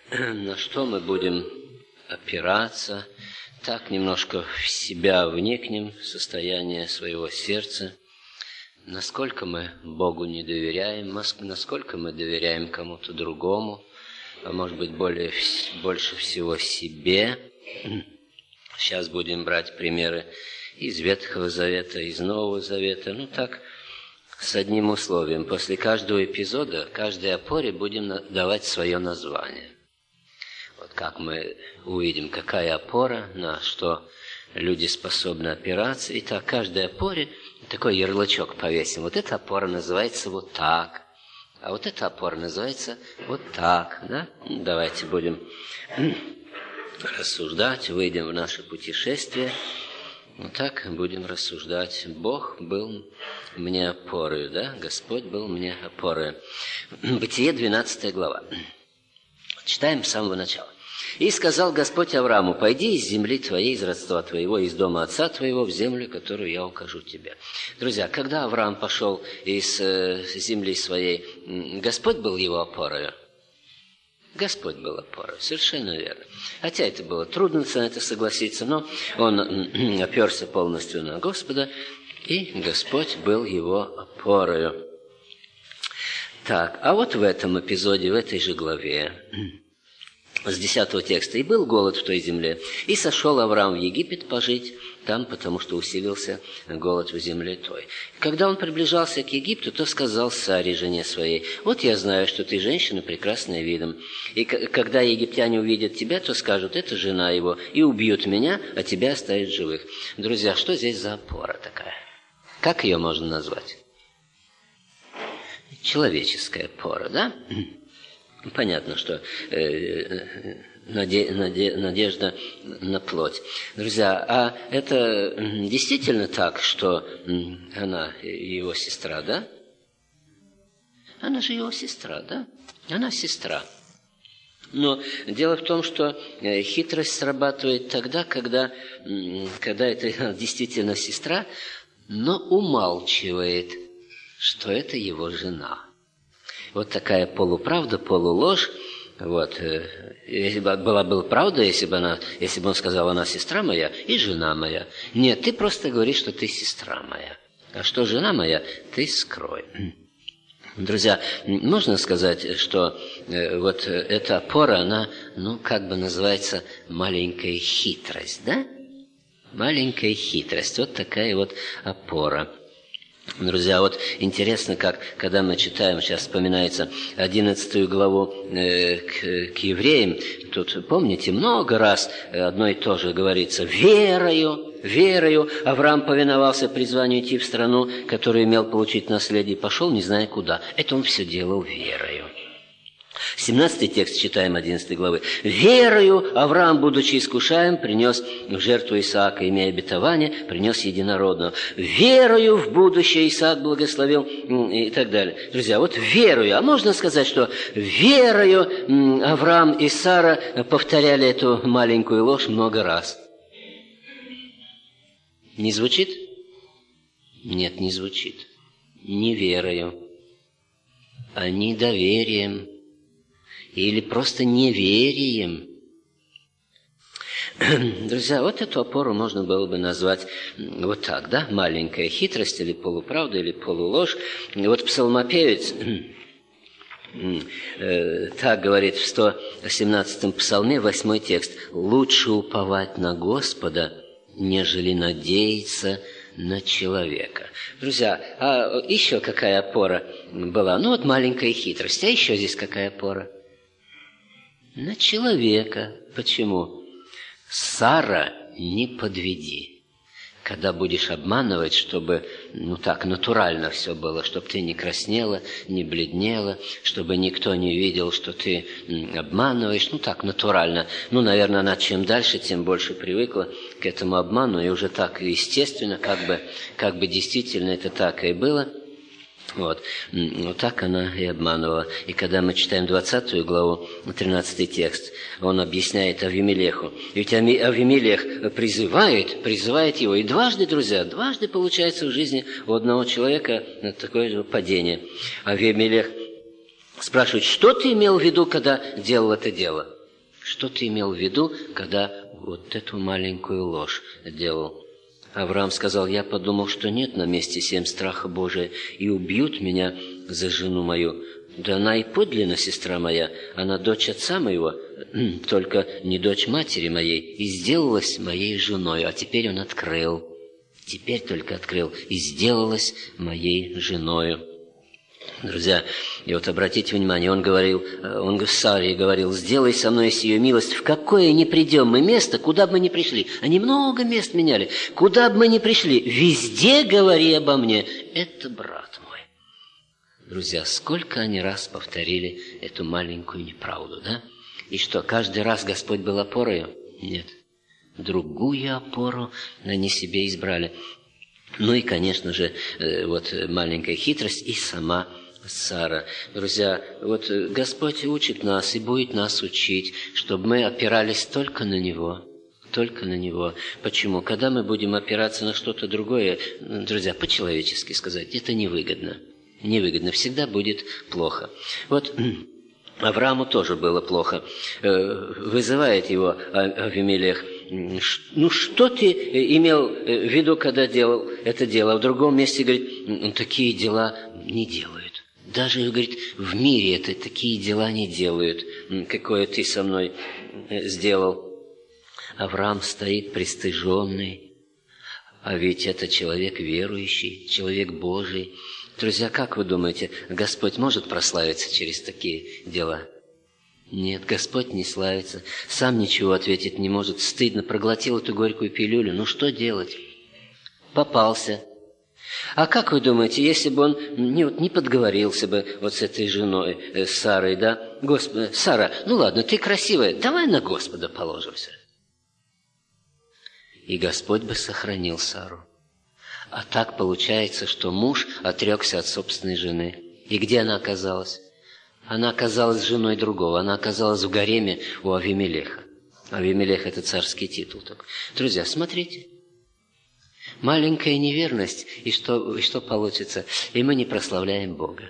на что мы будем опираться, так немножко в себя вникнем, в состояние своего сердца, насколько мы Богу не доверяем, насколько мы доверяем кому-то другому, а может быть больше всего себе. Сейчас будем брать примеры из Ветхого Завета, из Нового Завета, так, с одним условием. После каждого эпизода, каждой опоре будем давать свое название. Вот как мы увидим, какая опора, на что люди способны опираться. И так, каждой опоре такой ярлычок повесим. Вот эта опора называется вот так, а вот эта опора называется вот так. Да? Давайте будем рассуждать, выйдем в наше путешествие. Вот так будем рассуждать. Бог был мне опорою, да? Господь был мне опорою. Бытие, 12 глава. Читаем с самого начала. «И сказал Господь Аврааму: пойди из земли твоей, из родства твоего, из дома отца твоего, в землю, которую я укажу тебе». Друзья, когда Авраам пошел из земли своей, Господь был его опорою? Господь был опорой, совершенно верно. Хотя это было трудно на это согласиться, но он оперся полностью на Господа, и Господь был его опорою. Так, а вот в этом эпизоде, в этой же главе, с 10 текста: «И был голод в той земле, и сошел Авраам в Египет пожить там, потому что усилился голод в земле той. Когда он приближался к Египту, то сказал Саре, жене своей: вот я знаю, что ты женщина, прекрасная видом, и когда египтяне увидят тебя, то скажут: это жена его, и убьют меня, а тебя оставят живых». Друзья, что здесь за опора такая? Как ее можно назвать? Человеческая опора, да? Понятно, что надежда на плоть. Друзья, а это действительно так, что она его сестра, да? Она же его сестра, да? Она сестра. Но дело в том, что хитрость срабатывает тогда, когда это действительно сестра, но умалчивает, что это его жена. Вот такая полуправда, полуложь. Вот. Если бы была правда, если бы он сказал: она сестра моя и жена моя. Нет, ты просто говоришь, что ты сестра моя. А что жена моя, ты скрой. Друзья, можно сказать, что вот эта опора, она, как бы называется, маленькая хитрость, да? Маленькая хитрость. Вот такая вот опора. Друзья, вот интересно, когда мы читаем, сейчас вспоминается 11 главу к евреям, тут, помните, много раз одно и то же говорится: верою Авраам повиновался призванию идти в страну, которую имел получить наследие, и пошел, не зная куда. Это он все делал верою. 17 текст читаем 11 главы. «Верою Авраам, будучи искушаем, принес в жертву Исаака, имея обетование, принес единородного. Верою в будущее Исаак благословил» и так далее. Друзья, вот верою. А можно сказать, что верою Авраам и Сара повторяли эту маленькую ложь много раз. Не звучит? Нет, не звучит. Не верою, а недоверием. Или просто неверием. Друзья, вот эту опору можно было бы назвать вот так, да? Маленькая хитрость, или полуправда, или полуложь. И вот псалмопевец так говорит в 117-м псалме, 8 текст: «Лучше уповать на Господа, нежели надеяться на человека». Друзья, а еще какая опора была? Вот маленькая хитрость. А еще здесь какая опора? На человека. Почему? Сара, не подведи. Когда будешь обманывать, чтобы, так, натурально все было, чтобы ты не краснела, не бледнела, чтобы никто не видел, что ты обманываешь, так, натурально. Наверное, она чем дальше, тем больше привыкла к этому обману, и уже так естественно, как бы действительно это так и было. Вот так она и обманывала. И когда мы читаем 20 главу, 13 текст, он объясняет Авимелеху. Ведь Авимелех призывает его. И дважды, друзья, получается в жизни у одного человека такое же падение. Авимелех спрашивает: что ты имел в виду, когда делал это дело? Что ты имел в виду, когда вот эту маленькую ложь делал? Авраам сказал: я подумал, что нет на месте 7 страха Божия, и убьют меня за жену мою. Да она и подлинно сестра моя, она дочь отца моего, только не дочь матери моей, и сделалась моей женой. А теперь он открыл, теперь только открыл, и сделалась моей женою. Друзья, и вот обратите внимание, он Саре говорил: сделай со мной сию милость, в какое ни придем мы место, куда бы мы ни пришли. Они много мест меняли. Куда бы мы ни пришли, везде говори обо мне: это брат мой. Друзья, сколько они раз повторили эту маленькую неправду, да? И что, каждый раз Господь был опорою? Нет. Другую опору они себе избрали. Ну и, конечно же, вот маленькая хитрость и сама Сара. Друзья, вот Господь учит нас и будет нас учить, чтобы мы опирались только на Него. Только на Него. Почему? Когда мы будем опираться на что-то другое, друзья, по-человечески сказать, это невыгодно. Невыгодно. Всегда будет плохо. Вот Аврааму тоже было плохо. Вызывает его Авимелех: ну что ты имел в виду, когда делал это дело? А в другом месте говорит: такие дела не делают. Даже, говорит, в мире это такие дела не делают, какое ты со мной сделал. Авраам стоит пристыженный, а ведь это человек верующий, человек Божий. Друзья, как вы думаете, Господь может прославиться через такие дела? Нет, Господь не славится, сам ничего ответить не может, стыдно, проглотил эту горькую пилюлю. Ну что делать? Попался. А как вы думаете, если бы он не подговорился бы вот с этой женой, с Сарой, да? Господи, Сара, ну ладно, ты красивая, давай на Господа положимся. И Господь бы сохранил Сару. А так получается, что муж отрекся от собственной жены. И где она оказалась? Она оказалась женой другого. Она оказалась в гареме у Авимелеха. Авимелех – это царский титул. Друзья, смотрите. Маленькая неверность, и что получится? И мы не прославляем Бога.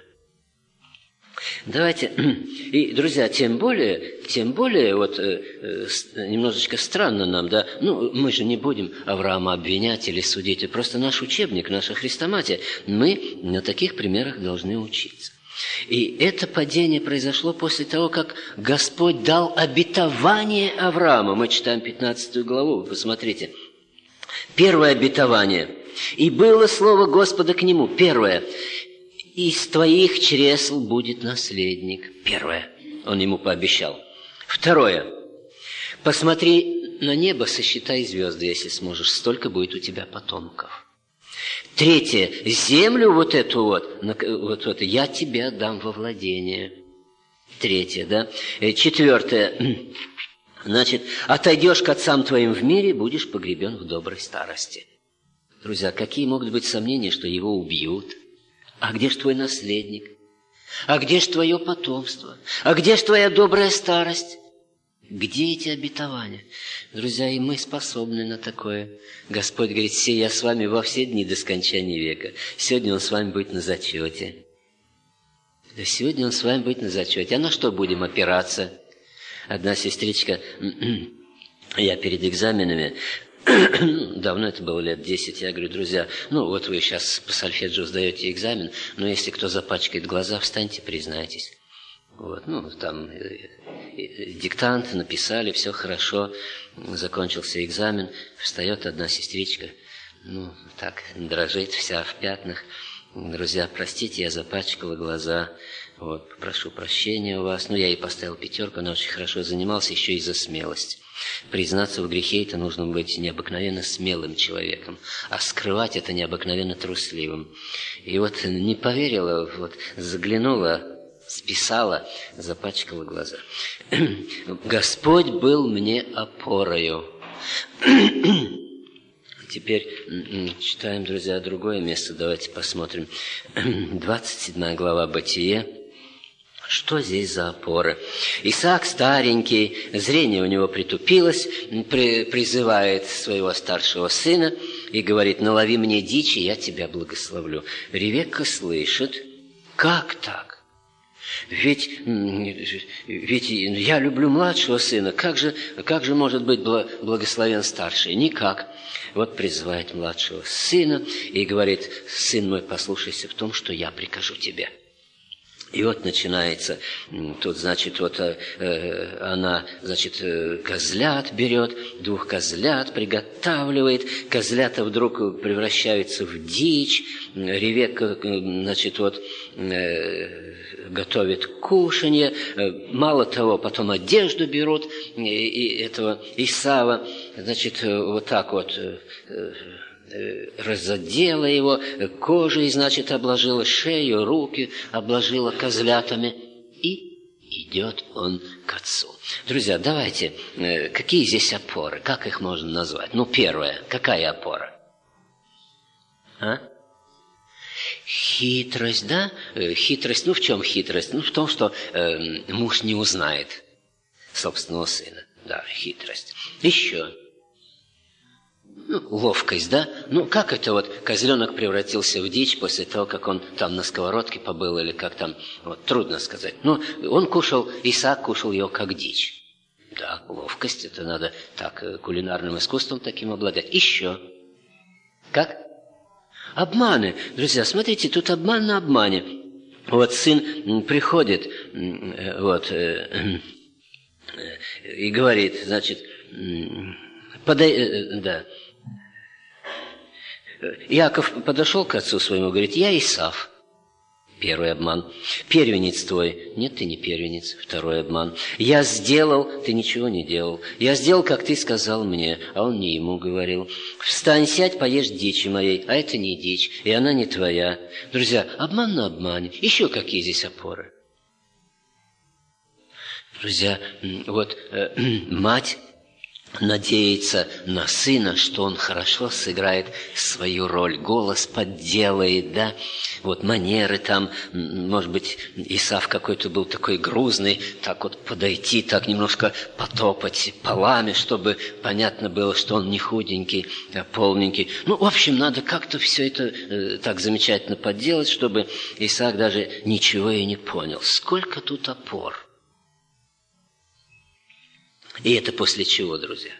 Давайте, и, друзья, тем более, вот немножечко странно нам, да, ну, мы же не будем Авраама обвинять или судить, это просто наш учебник, наша хрестоматия, мы на таких примерах должны учиться. И это падение произошло после того, как Господь дал обетование Аврааму. Мы читаем 15 главу, вы посмотрите. Первое обетование. «И было слово Господа к нему». Первое. «Из твоих чресл будет наследник». Первое. Он ему пообещал. Второе. «Посмотри на небо, сосчитай звезды, если сможешь. Столько будет у тебя потомков». Третье. «Землю вот эту я тебе отдам во владение». Третье, да. Четвертое. Значит, «отойдешь к отцам твоим в мире, будешь погребен в доброй старости». Друзья, какие могут быть сомнения, что его убьют? А где ж твой наследник? А где ж твое потомство? А где ж твоя добрая старость? Где эти обетования? Друзья, и мы способны на такое. Господь говорит: «Се я с вами во все дни до скончания века». Сегодня Он с вами будет на зачете. Да сегодня Он с вами будет на зачете. А на что будем опираться? Одна сестричка, я перед экзаменами, давно это было, лет 10, я говорю: друзья, ну вот вы сейчас по сольфеджио сдаете экзамен, но если кто запачкает глаза, встаньте, признайтесь. Вот, ну, там диктант написали, все хорошо, закончился экзамен, встает одна сестричка, ну, так, дрожит вся в пятнах. Друзья, простите, я запачкала глаза, вот, прошу прощения у вас. Ну, я ей поставил 5, она очень хорошо занималась, еще и за смелость. Признаться в грехе — это нужно быть необыкновенно смелым человеком, а скрывать это необыкновенно трусливым. И вот не поверила, вот заглянула, списала, запачкала глаза. Господь был мне опорою. Теперь читаем, друзья, другое место. Давайте посмотрим. 27 глава Бытие. Что здесь за опора? Исаак старенький, зрение у него притупилось, призывает своего старшего сына и говорит: «Налови мне дичи, я тебя благословлю». Ревекка слышит: «Как так? Ведь я люблю младшего сына, как же может быть благословен старший? Никак. Вот призывает младшего сына и говорит: сын мой, послушайся в том, что я прикажу тебе. И вот начинается, тут, значит, вот она, значит, козлят берет, 2 козлят приготавливает, козлята вдруг превращаются в дичь, Ревекка, значит, вот готовит кушанье, мало того, потом одежду берут, и этого Исава, значит, вот так вот разодела его, кожей, значит, обложила шею, руки обложила козлятами, и идет он к отцу. Друзья, давайте, какие здесь опоры, как их можно назвать? Ну, первое, какая опора? Хитрость, да? Хитрость, ну, в чем хитрость? Ну, в том, что муж не узнает собственного сына. Да, хитрость. Еще. Ну, ловкость, да? Ну, как это вот козленок превратился в дичь после того, как он там на сковородке побыл, или как там, вот, трудно сказать. Ну, он кушал, Исаак кушал его как дичь. Да, ловкость, это надо так, кулинарным искусством таким обладать. Еще. Как? Обманы. Друзья, смотрите, тут обман на обмане. Вот сын приходит, вот, и говорит, значит, да. Иаков подошел к отцу своему, говорит: я Исав. Первый обман. Первенец твой. Нет, ты не первенец. Второй обман. Я сделал, ты ничего не делал. Я сделал, как ты сказал мне, а он не ему говорил. Встань, сядь, поешь дичи моей, а это не дичь, и она не твоя. Друзья, обман на обмане. Еще какие здесь опоры? Друзья, вот мать надеется на сына, что он хорошо сыграет свою роль, голос подделает, да, вот манеры там, может быть, Исав какой-то был такой грузный, так вот подойти, так немножко потопать полами, чтобы понятно было, что он не худенький, а полненький. Ну, в общем, надо как-то все это так замечательно подделать, чтобы Исаак даже ничего и не понял. Сколько тут опор! И это после чего, друзья?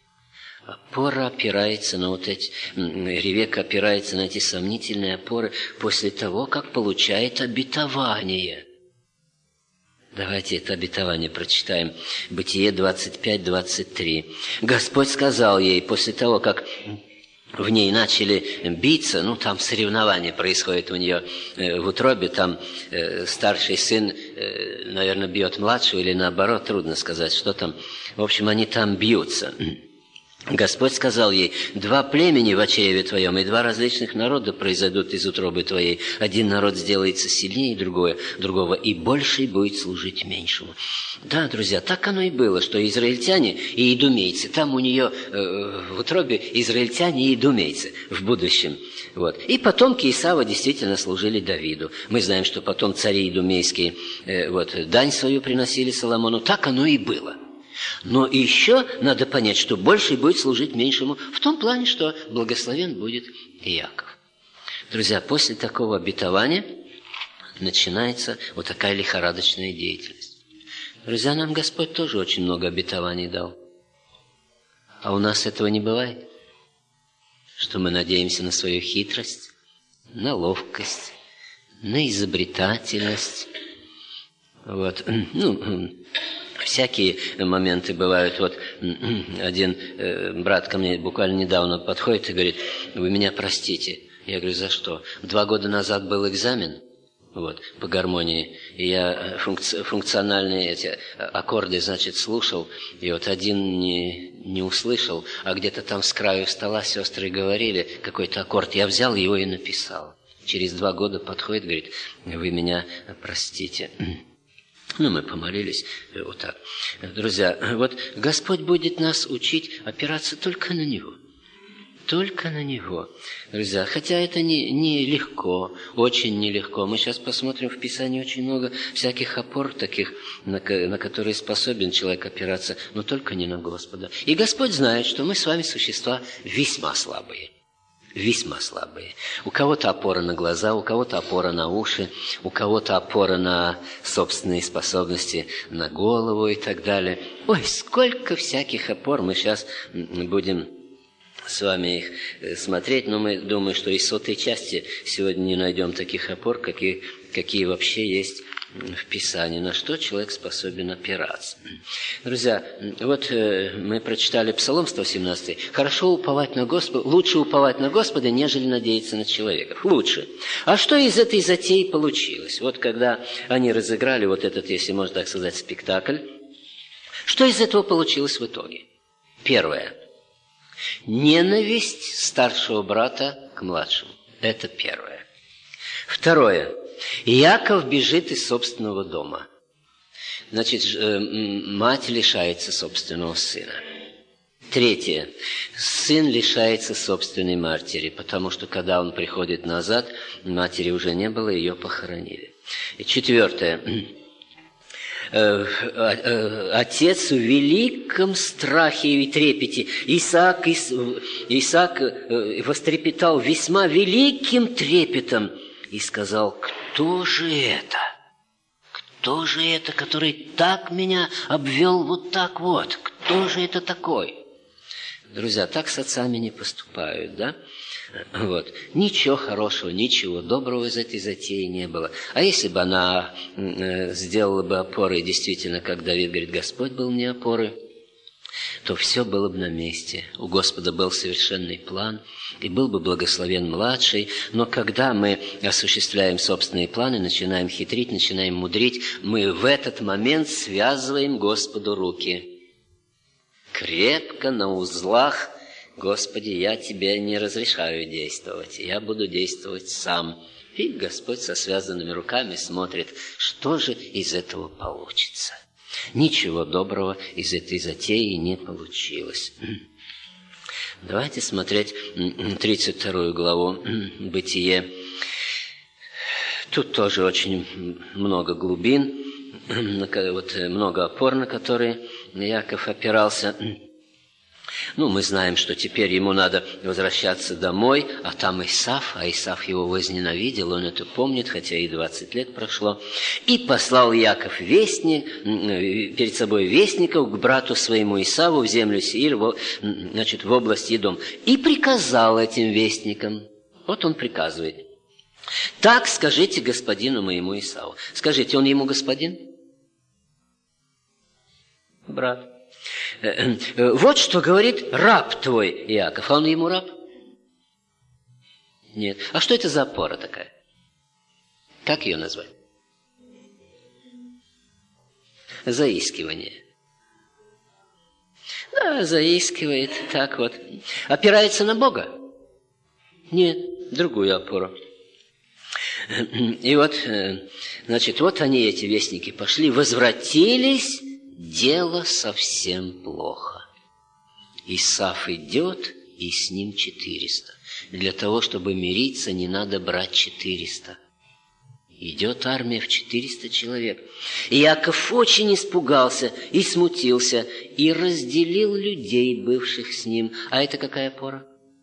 Опора опирается на вот эти... Ревекка опирается на эти сомнительные опоры после того, как получает обетование. Давайте это обетование прочитаем. Бытие 25-23. Господь сказал ей после того, как в ней начали биться, ну, там соревнование происходит у нее в утробе, там старший сын, наверное, бьет младшего, или наоборот, трудно сказать, что там. В общем, они там бьются. Господь сказал ей: 2 племени в чреве твоем, и 2 различных народа произойдут из утробы твоей. Один народ сделается сильнее другого, и больший будет служить меньшему. Да, друзья, так оно и было, что израильтяне и идумейцы, там у нее в утробе израильтяне и идумейцы в будущем. Вот. И потомки Исава действительно служили Давиду. Мы знаем, что потом цари идумейские дань свою приносили Соломону. Так оно и было. Но еще надо понять, что больший будет служить меньшему, в том плане, что благословен будет Иаков. Друзья, после такого обетования начинается вот такая лихорадочная деятельность. Друзья, нам Господь тоже очень много обетований дал. А у нас этого не бывает. Что мы надеемся на свою хитрость, на ловкость, на изобретательность. Вот. Всякие моменты бывают. Вот один брат ко мне буквально недавно подходит и говорит: вы меня простите. Я говорю: за что? 2 года назад был экзамен по гармонии, и я функциональные эти аккорды, значит, слушал, и вот один не услышал, а где-то там с краю стола сестры говорили какой-то аккорд. Я взял его и написал. Через 2 года подходит, говорит: вы меня простите. Мы помолились вот так. Друзья, вот Господь будет нас учить опираться только на Него. Только на Него. Друзья, хотя это не легко, очень нелегко. Мы сейчас посмотрим в Писании очень много всяких опор таких, на которые способен человек опираться, но только не на Господа. И Господь знает, что мы с вами существа весьма слабые. весьма слабые. У кого-то опора на глаза, у кого-то опора на уши, у кого-то опора на собственные способности, на голову и так далее. Ой, сколько всяких опор. Мы сейчас будем с вами их смотреть, но мы думаю, что из 100-й части сегодня не найдем таких опор, какие вообще есть в Писании, на что человек способен опираться. Друзья, вот мы прочитали Псалом 117. Хорошо уповать на Господа, лучше уповать на Господа, нежели надеяться на человека. Лучше. А что из этой затеи получилось? Вот когда они разыграли вот этот, если можно так сказать, спектакль, что из этого получилось в итоге? Первое. Ненависть старшего брата к младшему. Это первое. Второе. Иаков бежит из собственного дома. Значит, мать лишается собственного сына. Третье. Сын лишается собственной матери, потому что, когда он приходит назад, матери уже не было, ее похоронили. И четвертое. Отец в великом страхе и трепете. Исаак вострепетал весьма великим трепетом и сказал: кто же это? Кто же это, который так меня обвел вот так вот? Кто же это такой? Друзья, так с отцами не поступают, да? Вот. Ничего хорошего, ничего доброго из этой затеи не было. А если бы она сделала бы опорой, действительно, как Давид говорит, Господь был мне опорой, то все было бы на месте. У Господа был совершенный план, и был бы благословен младший. Но когда мы осуществляем собственные планы, начинаем хитрить, начинаем мудрить, мы в этот момент связываем Господу руки. Крепко на узлах: Господи, я Тебе не разрешаю действовать, я буду действовать сам. И Господь со связанными руками смотрит, что же из этого получится. Ничего доброго из этой затеи не получилось. Давайте смотреть 32 главу «Бытие». Тут тоже очень много глубин, вот много опор, на которые Иаков опирался. Мы знаем, что теперь ему надо возвращаться домой, а там Исав, а Исав его возненавидел, он это помнит, хотя и 20 лет прошло. И послал Иаков перед собой вестников к брату своему Исаву в землю Сеир, в область Едом. И приказал этим вестникам, вот он приказывает: так скажите господину моему Исаву. Скажите, он ему господин? Брат. Вот что говорит раб твой Иаков. А он ему раб? Нет. А что это за опора такая? Как ее назвать? Заискивание. Да, заискивает, так вот. Опирается на Бога? Нет, другую опору. И вот, вот они, эти вестники, пошли, возвратились. Дело совсем плохо. Исав идет, и с ним 400. Для того, чтобы мириться, не надо брать 400. Идет армия в 400 человек. Иаков очень испугался и смутился, и разделил людей, бывших с ним. А это какая опора?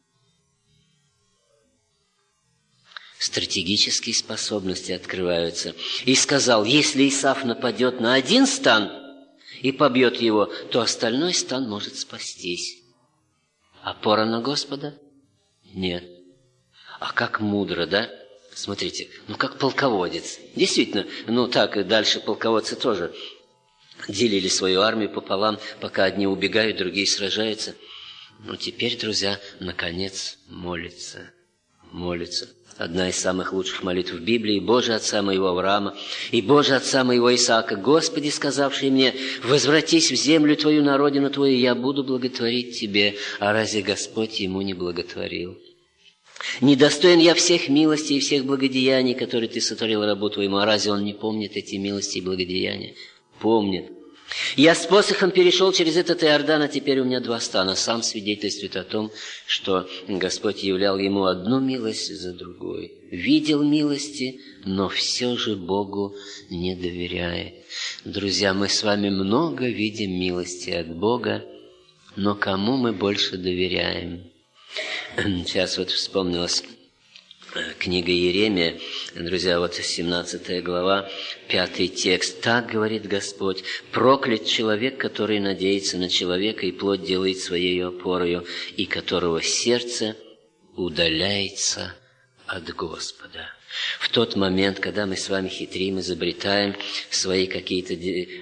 Стратегические способности открываются. И сказал: если Исав нападет на один стан и побьет его, то остальной стан может спастись. Опора на Господа? Нет. А как мудро, да? Смотрите, как полководец. Действительно, так и дальше полководцы тоже делили свою армию пополам, пока одни убегают, другие сражаются. Но теперь, друзья, наконец молятся. Одна из самых лучших молитв в Библии: «Боже, отца моего Авраама, и Боже, отца моего Исаака, Господи, сказавший мне: возвратись в землю Твою, на родину Твою, я буду благотворить Тебе». А разве Господь ему не благотворил? «Недостоин я всех милостей и всех благодеяний, которые Ты сотворил рабу Твоему». А разве он не помнит эти милости и благодеяния? Помнит. «Я с посохом перешел через этот Иордан, а теперь у меня 2 стана». Сам свидетельствует о том, что Господь являл ему одну милость за другой. Видел милости, но все же Богу не доверяет. Друзья, мы с вами много видим милости от Бога, но кому мы больше доверяем? Сейчас вот вспомнилась книга Иеремия, друзья, вот 17 глава, 5 текст. «Так говорит Господь, проклят человек, который надеется на человека и плоть делает своей опорою, и которого сердце удаляется от Господа». В тот момент, когда мы с вами хитрим, изобретаем свои какие-то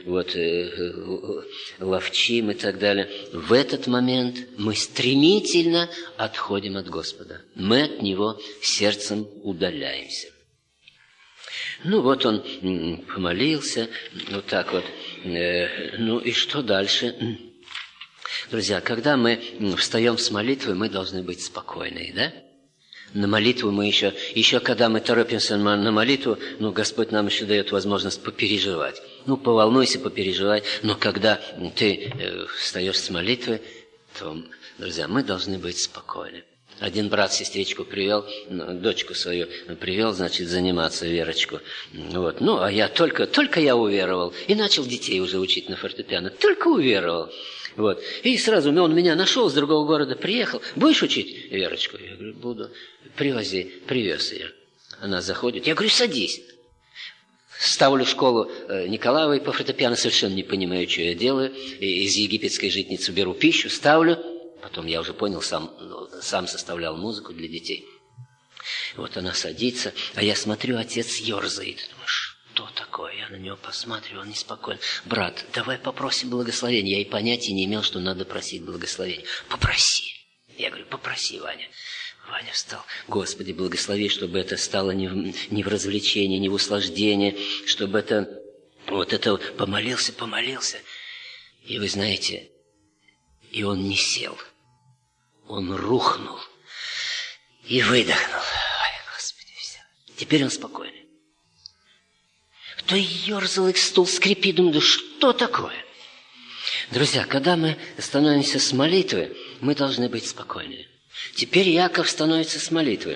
ловчим и так далее, в этот момент мы стремительно отходим от Господа. Мы от Него сердцем удаляемся. Ну вот он помолился, вот так вот. Ну и что дальше? Друзья, когда мы встаем с молитвы, мы должны быть спокойны, да? На молитву мы еще когда мы торопимся на молитву, Господь нам еще дает возможность попереживать. Поволнуйся, попереживай. Но когда ты встаешь с молитвы, то, друзья, мы должны быть спокойны. Один брат сестричку привел, дочку свою привел, значит, заниматься, Верочку. Вот. А я только я уверовал и начал детей уже учить на фортепиано. Только уверовал. Вот. И сразу он меня нашел, с другого города приехал. Будешь учить Верочку? Я говорю, буду. Привез ее. Она заходит. Я говорю, садись. Ставлю школу Николаевой по фортепиано, совершенно не понимаю, что я делаю. И из египетской житницы беру пищу, ставлю. Потом я уже понял, сам составлял музыку для детей. Вот она садится, а я смотрю, отец ерзает. Думаю, что такое? Я на него посмотрю, он неспокоен. Брат, давай попросим благословения. Я и понятия не имел, что надо просить благословения. Попроси. Я говорю, попроси, Ваня. Ваня встал. Господи, благослови, чтобы это стало не в развлечение, не в услаждение, чтобы это помолился. И вы знаете, и он не сел. Он рухнул и выдохнул. Ой, Господи, все. Теперь он спокойный. То ерзал, и стул скрипит. Думаю, да что такое? Друзья, когда мы становимся с молитвы, мы должны быть спокойны. Теперь Иаков становится с молитвы.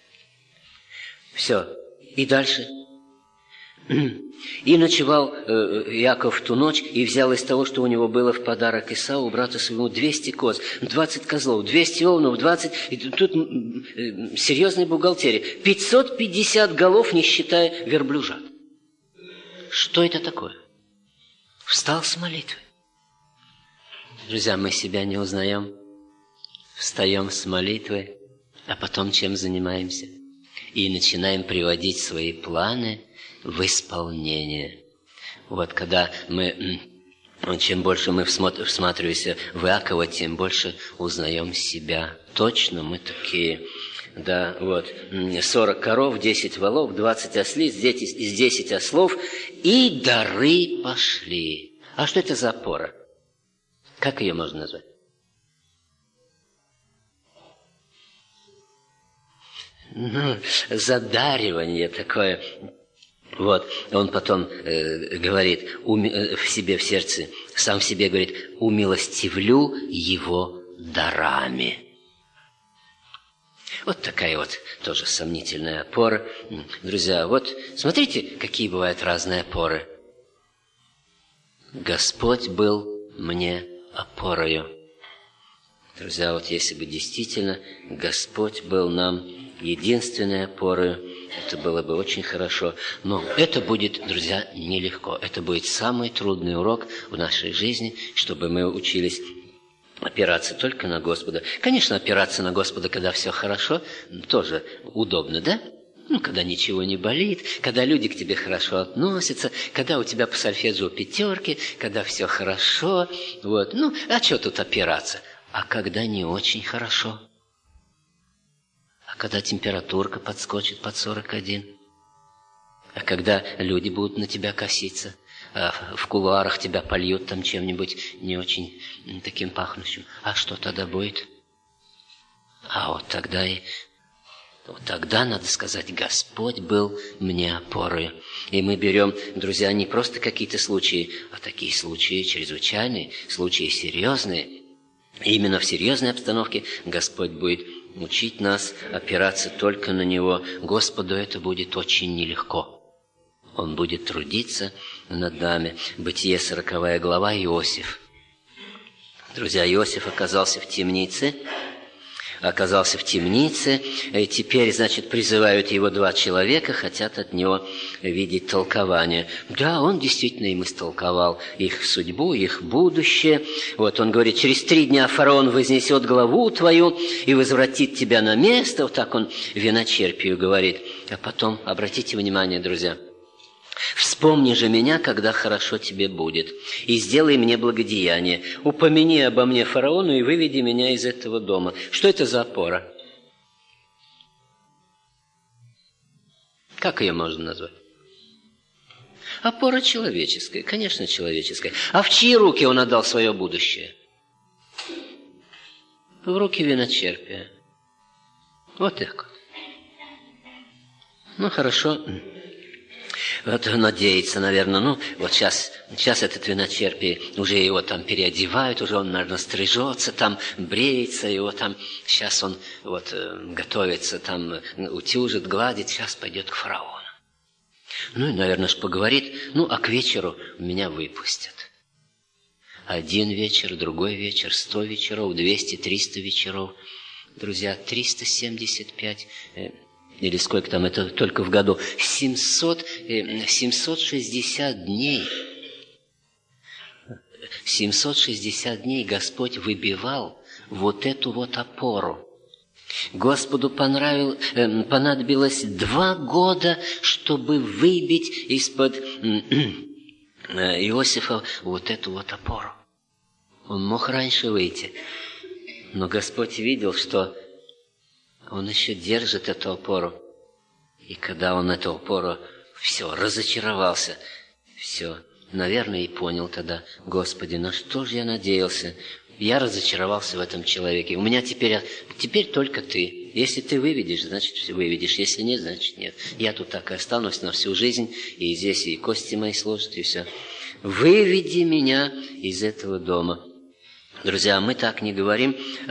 Все. И дальше. И ночевал Иаков в ту ночь, и взял из того, что у него было в подарок Исаву, брату своему, 200 коз, 20 козлов, 200 овнов, 20... И тут серьезная бухгалтерия. 550 голов, не считая верблюжат. Что это такое? Встал с молитвы. Друзья, мы себя не узнаем. Встаем с молитвы, а потом чем занимаемся? И начинаем приводить свои планы в исполнение. Вот когда чем больше мы всматриваемся в Иакова, тем больше узнаем себя. Точно мы такие. Да, вот, 40 коров, 10 волов, 20 ослиц, 10 ослов, и дары пошли. А что это за опора? Как ее можно назвать? Задаривание такое. Вот, он потом говорит в себе, в сердце, сам в себе говорит, умилостивлю его дарами. Вот такая вот тоже сомнительная опора. Друзья, вот смотрите, какие бывают разные опоры. Господь был мне опорою. Друзья, вот если бы действительно Господь был нам единственной опорой, это было бы очень хорошо. Но это будет, друзья, нелегко. Это будет самый трудный урок в нашей жизни, чтобы мы учились опираться только на Господа. Конечно, опираться на Господа, когда все хорошо, тоже удобно, да? Когда ничего не болит, когда люди к тебе хорошо относятся, когда у тебя по сольфеджио 5, когда все хорошо. Вот. А что тут опираться? А когда не очень хорошо? А когда температурка подскочит под 41? А когда люди будут на тебя коситься? А в кулуарах тебя польют там чем-нибудь не очень таким пахнущим? А что тогда будет? А вот тогда надо сказать, Господь был мне опорой. И мы берем, друзья, не просто какие-то случаи, а такие случаи чрезвычайные, случаи серьезные. И именно в серьезной обстановке Господь будет учить нас опираться только на Него. Господу это будет очень нелегко. Он будет трудиться над нами. Бытие, 40 глава, Иосиф. Друзья, Иосиф оказался в темнице. оказался в темнице. И теперь, значит, призывают его 2 человека, хотят от него видеть толкование. Да, он действительно им истолковал их судьбу, их будущее. Вот он говорит: через 3 дня фараон вознесет главу твою и возвратит тебя на место. Вот так он виночерпию говорит. А потом, обратите внимание, друзья: «Вспомни же меня, когда хорошо тебе будет, и сделай мне благодеяние. Упомяни обо мне фараону и выведи меня из этого дома». Что это за опора? Как ее можно назвать? Опора человеческая, конечно, человеческая. А в чьи руки он отдал свое будущее? В руки виночерпия. Вот так. Ну, хорошо. Вот надеется, наверное, вот сейчас этот виночерпий, уже его там переодевают, уже он, наверное, стрижется, там бреется, его там, сейчас он вот готовится, там утюжит, гладит, сейчас пойдет к фараону. Ну и, наверное, поговорит, а к вечеру меня выпустят. 1 вечер, другой вечер, 100 вечеров, 200, 300 вечеров. Друзья, 375 или сколько там, это только в году, 760 дней. 760 дней Господь выбивал вот эту вот опору. Господу понадобилось 2 года, чтобы выбить из-под Иосифа вот эту вот опору. Он мог раньше выйти, но Господь видел, что он еще держит эту опору. И когда он эту опору разочаровался, наверное, и понял тогда: Господи, на что же я надеялся? Я разочаровался в этом человеке. У меня теперь только Ты. Если Ты выведешь, значит, выведешь. Если нет, значит, нет. Я тут так и останусь на всю жизнь, и здесь и кости мои сложат, и все. Выведи меня из этого дома. Друзья, мы так не говорим,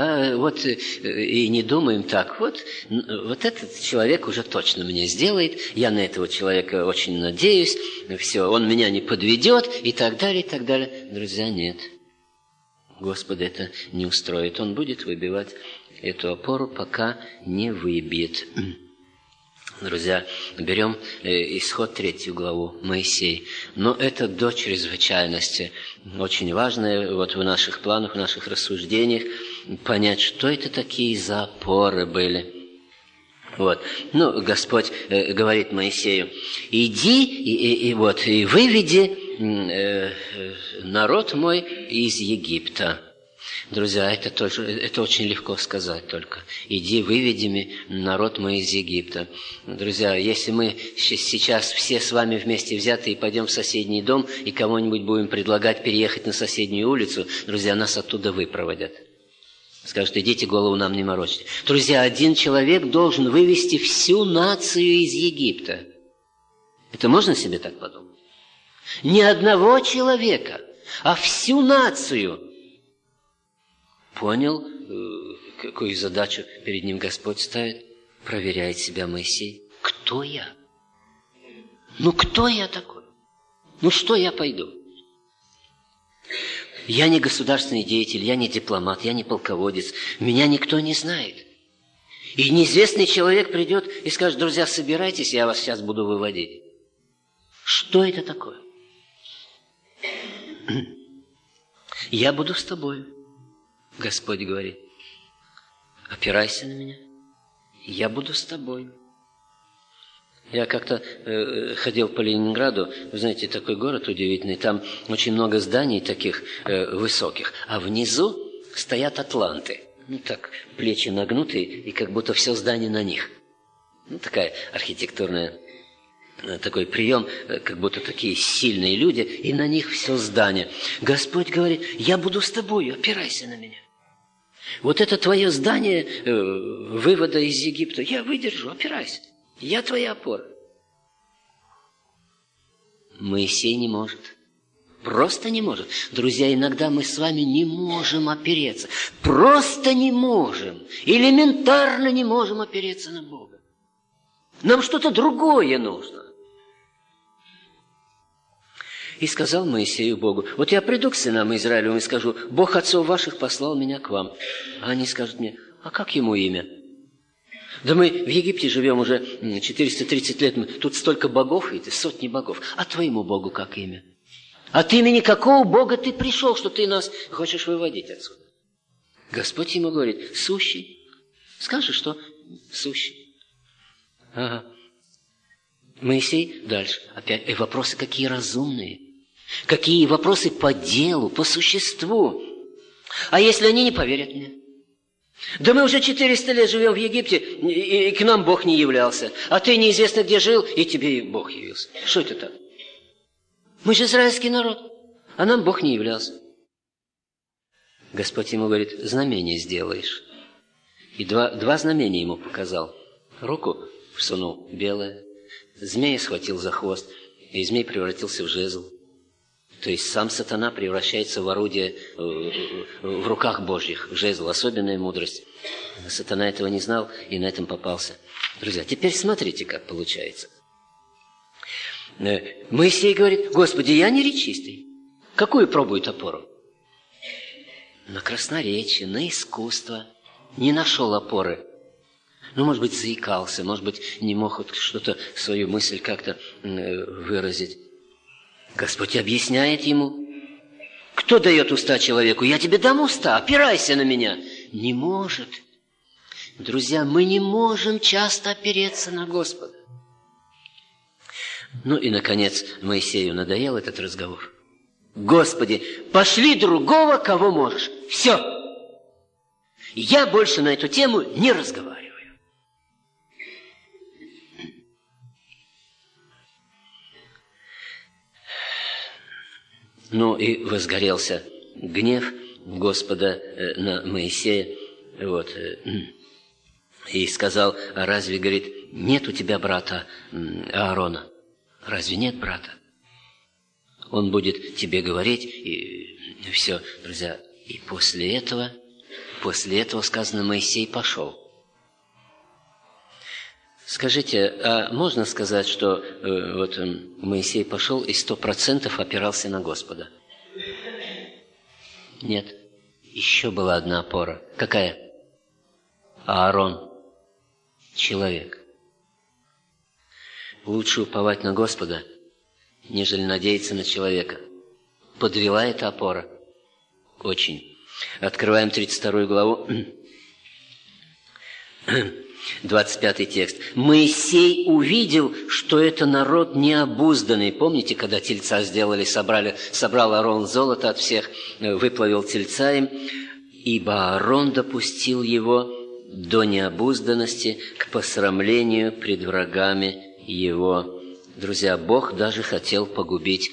и не думаем так. Вот этот человек уже точно мне сделает, я на этого человека очень надеюсь, все, он меня не подведет, и так далее, и так далее. Друзья, нет. Господа это не устроит. Он будет выбивать эту опору, пока не выбьет. Друзья, берем Исход 3 главу, Моисей. Но это до чрезвычайности очень важно вот в наших планах, в наших рассуждениях понять, что это такие за опоры были. Вот. Господь говорит Моисею: иди и выведи народ мой из Египта. Друзья, это очень легко сказать только. Иди, выведи народ мой из Египта. Друзья, если мы сейчас все с вами вместе взяты и пойдем в соседний дом, и кому-нибудь будем предлагать переехать на соседнюю улицу, друзья, нас оттуда выпроводят. Скажут: идите, голову нам не морочьте. Друзья, 1 человек должен вывести всю нацию из Египта. Это можно себе так подумать? Не одного человека, а всю нацию. Понял, какую задачу перед ним Господь ставит? Проверяет себя Моисей. Кто я? Кто я такой? Что я пойду? Я не государственный деятель, я не дипломат, я не полководец. Меня никто не знает. И неизвестный человек придет и скажет: друзья, собирайтесь, я вас сейчас буду выводить. Что это такое? Я буду с тобой. Господь говорит: опирайся на меня, я буду с тобой. Я как-то ходил по Ленинграду, вы знаете, такой город удивительный, там очень много зданий таких высоких, а внизу стоят атланты. Так, плечи нагнутые, и как будто все здание на них. Такая архитектурная, такой прием, как будто такие сильные люди, и на них все здание. Господь говорит: я буду с тобой, опирайся на меня. Вот это твое здание вывода из Египта, я выдержу, опирайся. Я твоя опора. Моисей не может. Просто не может. Друзья, иногда мы с вами не можем опереться. Просто не можем. Элементарно не можем опереться на Бога. Нам что-то другое нужно. И сказал Моисею Богу: вот я приду к сынам Израилевым и скажу: Бог отцов ваших послал меня к вам. А они скажут мне: А как ему имя? Да мы в Египте живем уже 430 лет, тут столько богов, и сотни богов. А твоему Богу как имя? От имени какого Бога ты пришел, что ты нас хочешь выводить отсюда? Господь ему говорит: сущий. Скажешь, что сущий. Ага. Моисей дальше. Опять вопросы какие разумные. Какие вопросы по делу, по существу. А если они не поверят мне? Да мы уже 400 лет живем в Египте, и к нам Бог не являлся. А ты неизвестно где жил, и тебе Бог явился. Что это так? Мы же израильский народ, а нам Бог не являлся. Господь ему говорит: знамение сделаешь. И два знамения ему показал. Руку всунул белое, змея схватил за хвост, и змей превратился в жезл. То есть сам сатана превращается в орудие в руках Божьих, в жезл, особенная мудрость. Сатана этого не знал и на этом попался. Друзья, теперь смотрите, как получается. Моисей говорит: Господи, я не речистый. Какую пробует опору? На красноречие, на искусство. Не нашел опоры. Ну, может быть, заикался, может быть, не мог вот что-то, свою мысль как-то выразить. Господь объясняет ему: кто дает уста человеку? Я тебе дам уста, опирайся на меня. Не может. Друзья, мы не можем часто опереться на Господа. Ну и, наконец, Моисею надоел этот разговор. Господи, пошли другого, кого можешь. Все. Я больше на эту тему не разговариваю. Ну и возгорелся гнев Господа на Моисея. Вот. И сказал: а разве, говорит, нет у тебя брата Аарона? Разве нет брата? Он будет тебе говорить, и все, друзья. И после этого сказано, Моисей пошел. Скажите, а можно сказать, что вот Моисей пошел и 100% опирался на Господа? Нет. Еще была одна опора. Какая? Аарон. Человек. Лучше уповать на Господа, нежели надеяться на человека. Подвела эта опора? Очень. Открываем 32 главу. 25 текст. Моисей увидел, что это народ необузданный. Помните, когда тельца сделали, собрал Аарон золото от всех, выплавил тельца им, ибо Аарон допустил его до необузданности к посрамлению пред врагами его. Друзья, Бог даже хотел погубить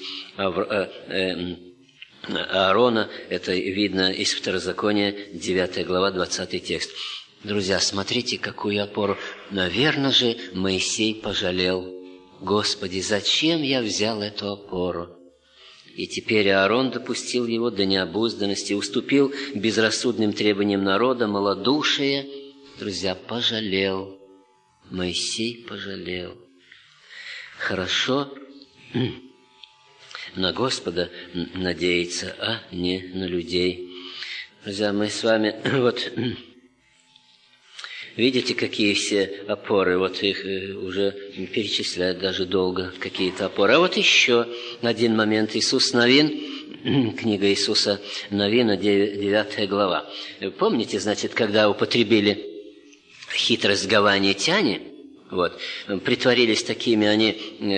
Аарона. Это видно из Второзакония, 9 глава, 20 текст. Друзья, смотрите, какую опору. Наверное же, Моисей пожалел: Господи, зачем я взял эту опору? И теперь Аарон допустил его до необузданности, уступил безрассудным требованиям народа, малодушие. Друзья, пожалел. Моисей пожалел. Хорошо на Господа надеяться, а не на людей. Друзья, мы с вами вот... Видите, какие все опоры, вот их уже перечислять даже долго, какие-то опоры. А вот еще один момент. Иисус Новин, книга Иисуса Новина, 9 глава. Помните, значит, когда употребили хитрость гаванитяне, вот, притворились такими они,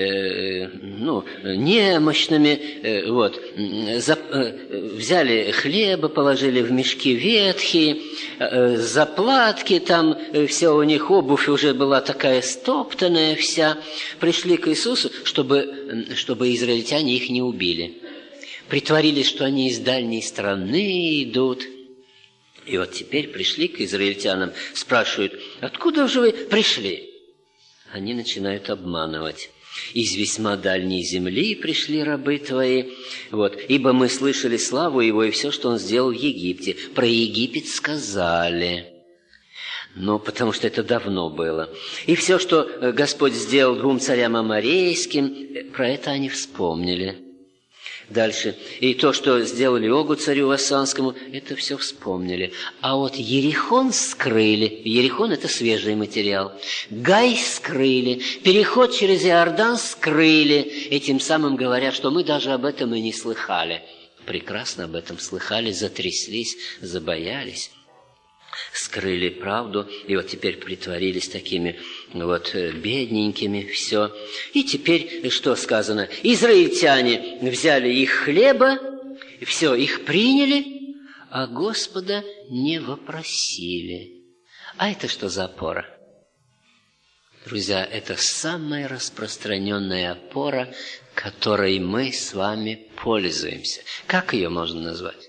немощными, вот, взяли хлеба, положили в мешки ветхие, заплатки, там все у них, обувь уже была такая стоптанная вся, пришли к Иисусу, чтобы израильтяне их не убили. Притворились, что они из дальней страны идут. И вот теперь пришли к израильтянам, спрашивают: откуда же вы пришли? Они начинают обманывать. Из весьма дальней земли пришли рабы твои. Вот. Ибо мы слышали славу его и все, что он сделал в Египте. Про Египет сказали. Ну, потому что это давно было. И все, что Господь сделал 2 царям аморейским, про это они вспомнили. Дальше. И то, что сделали Огу царю Вассанскому, это все вспомнили. А вот Ерихон скрыли. Ерихон – это свежий материал. Гай скрыли. Переход через Иордан скрыли. Этим самым говоря, что мы даже об этом и не слыхали. Прекрасно об этом слыхали, затряслись, забоялись. Скрыли правду, и вот теперь притворились такими вот бедненькими, все. И теперь, что сказано? Израильтяне взяли их хлеба, все, их приняли, а Господа не вопросили. А это что за опора? Друзья, это самая распространенная опора, которой мы с вами пользуемся. Как ее можно назвать?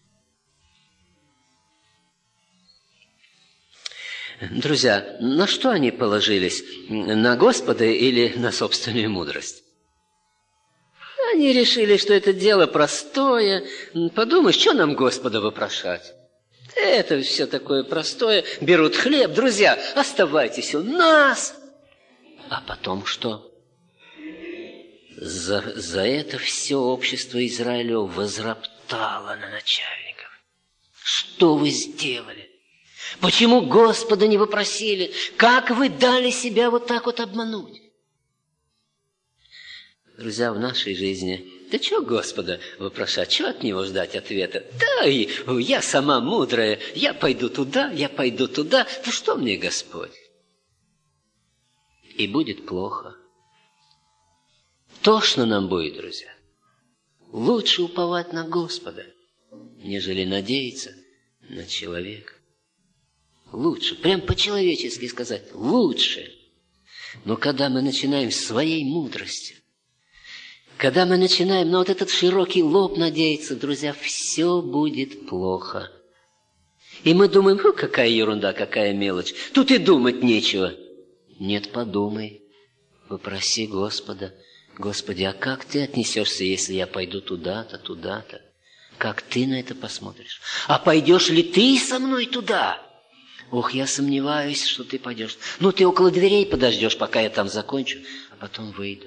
Друзья, на что они положились? На Господа или на собственную мудрость? Они решили, что это дело простое. Подумай, что нам Господа вопрошать? Это все такое простое. Берут хлеб. Друзья, оставайтесь у нас. А потом что? За это все общество Израиля возроптало на начальников. Что вы сделали? Почему Господа не вопросили? Как вы дали себя вот так вот обмануть? Друзья, в нашей жизни, да что Господа вопрошать, что от Него ждать ответа? Да, и я сама мудрая, я пойду туда, ну что мне Господь? И будет плохо. Тошно нам будет, друзья. Лучше уповать на Господа, нежели надеяться на человека. Лучше, прям по-человечески сказать, лучше. Но когда мы начинаем своей мудростью, когда мы начинаем на вот этот широкий лоб надеяться, друзья, все будет плохо. И мы думаем, какая ерунда, какая мелочь, тут и думать нечего. Нет, подумай, попроси Господа, Господи, а как ты отнесешься, если я пойду туда-то, туда-то? Как ты на это посмотришь? А пойдешь ли ты со мной туда? Ох, я сомневаюсь, что ты пойдешь. Ну, ты около дверей подождешь, пока я там закончу, а потом выйду.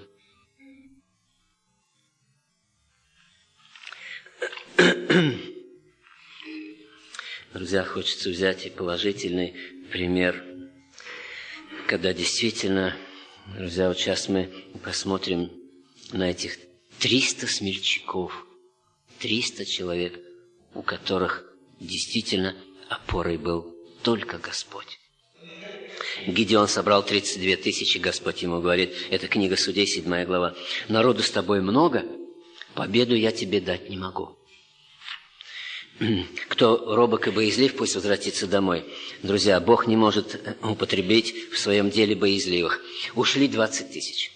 Друзья, хочется взять и положительный пример, когда действительно, друзья, вот сейчас мы посмотрим на этих 300 смельчаков, 300 человек, у которых действительно опорой был только Господь. Гидеон собрал 32 тысячи, Господь ему говорит, это книга Судей, 7 глава. Народу с тобой много, победу я тебе дать не могу. Кто робок и боязлив, пусть возвратится домой. Друзья, Бог не может употребить в своем деле боязливых. Ушли 20 тысяч.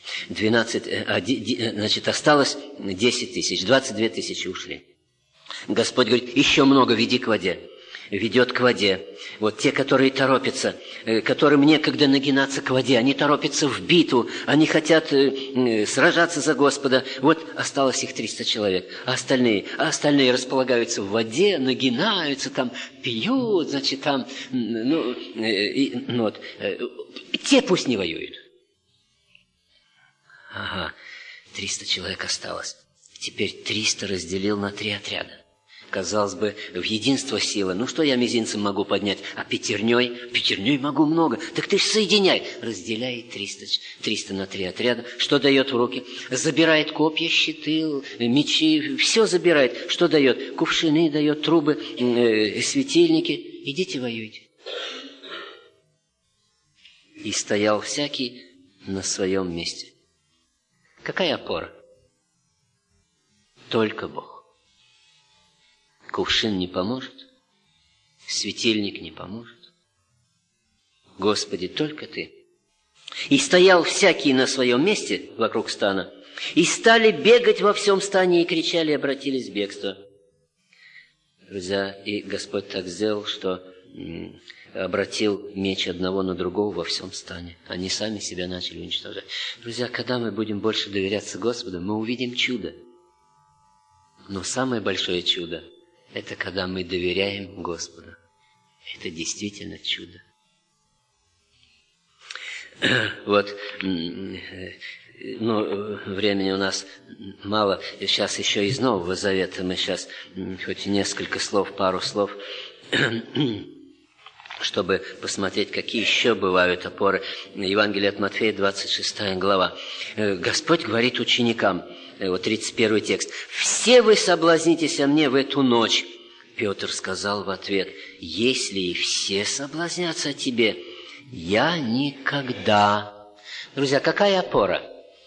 12, осталось 10 тысяч. 22 тысячи ушли. Господь говорит, еще много веди к воде. Ведет к воде. Вот те, которые торопятся, которым некогда нагинаться к воде, они торопятся в битву, они хотят сражаться за Господа. Вот осталось их 300 человек, а остальные располагаются в воде, нагинаются, там пьют, значит, там, те пусть не воюют. Ага, 300 человек осталось. Теперь 300 разделил на 3 отряда. Казалось бы, в единство сила. Ну, что я мизинцем могу поднять? А пятерней могу много. Так ты ж соединяй. Разделяй 300 на 3 отряда. Что дает в руки? Забирает копья, щиты, мечи. Все забирает. Что дает? Кувшины дает, трубы, светильники. Идите воюйте. И стоял всякий на своем месте. Какая опора? Только Бог. Кувшин не поможет, светильник не поможет. Господи, только Ты. И стоял всякий на своем месте вокруг стана, и стали бегать во всем стане, и кричали, и обратились в бегство. Друзья, и Господь так сделал, что обратил меч одного на другого во всем стане. Они сами себя начали уничтожать. Друзья, когда мы будем больше доверяться Господу, мы увидим чудо. Но самое большое чудо – это когда мы доверяем Господу. Это действительно чудо. Вот времени у нас мало. Сейчас еще из Нового Завета мы сейчас хоть несколько слов, пару слов, чтобы посмотреть, какие еще бывают опоры. Евангелие от Матфея, 26 глава. Господь говорит ученикам, 31 текст. «Все вы соблазнитесь о мне в эту ночь». Петр сказал в ответ, «Если и все соблазнятся о тебе, я никогда». Друзья, какая опора?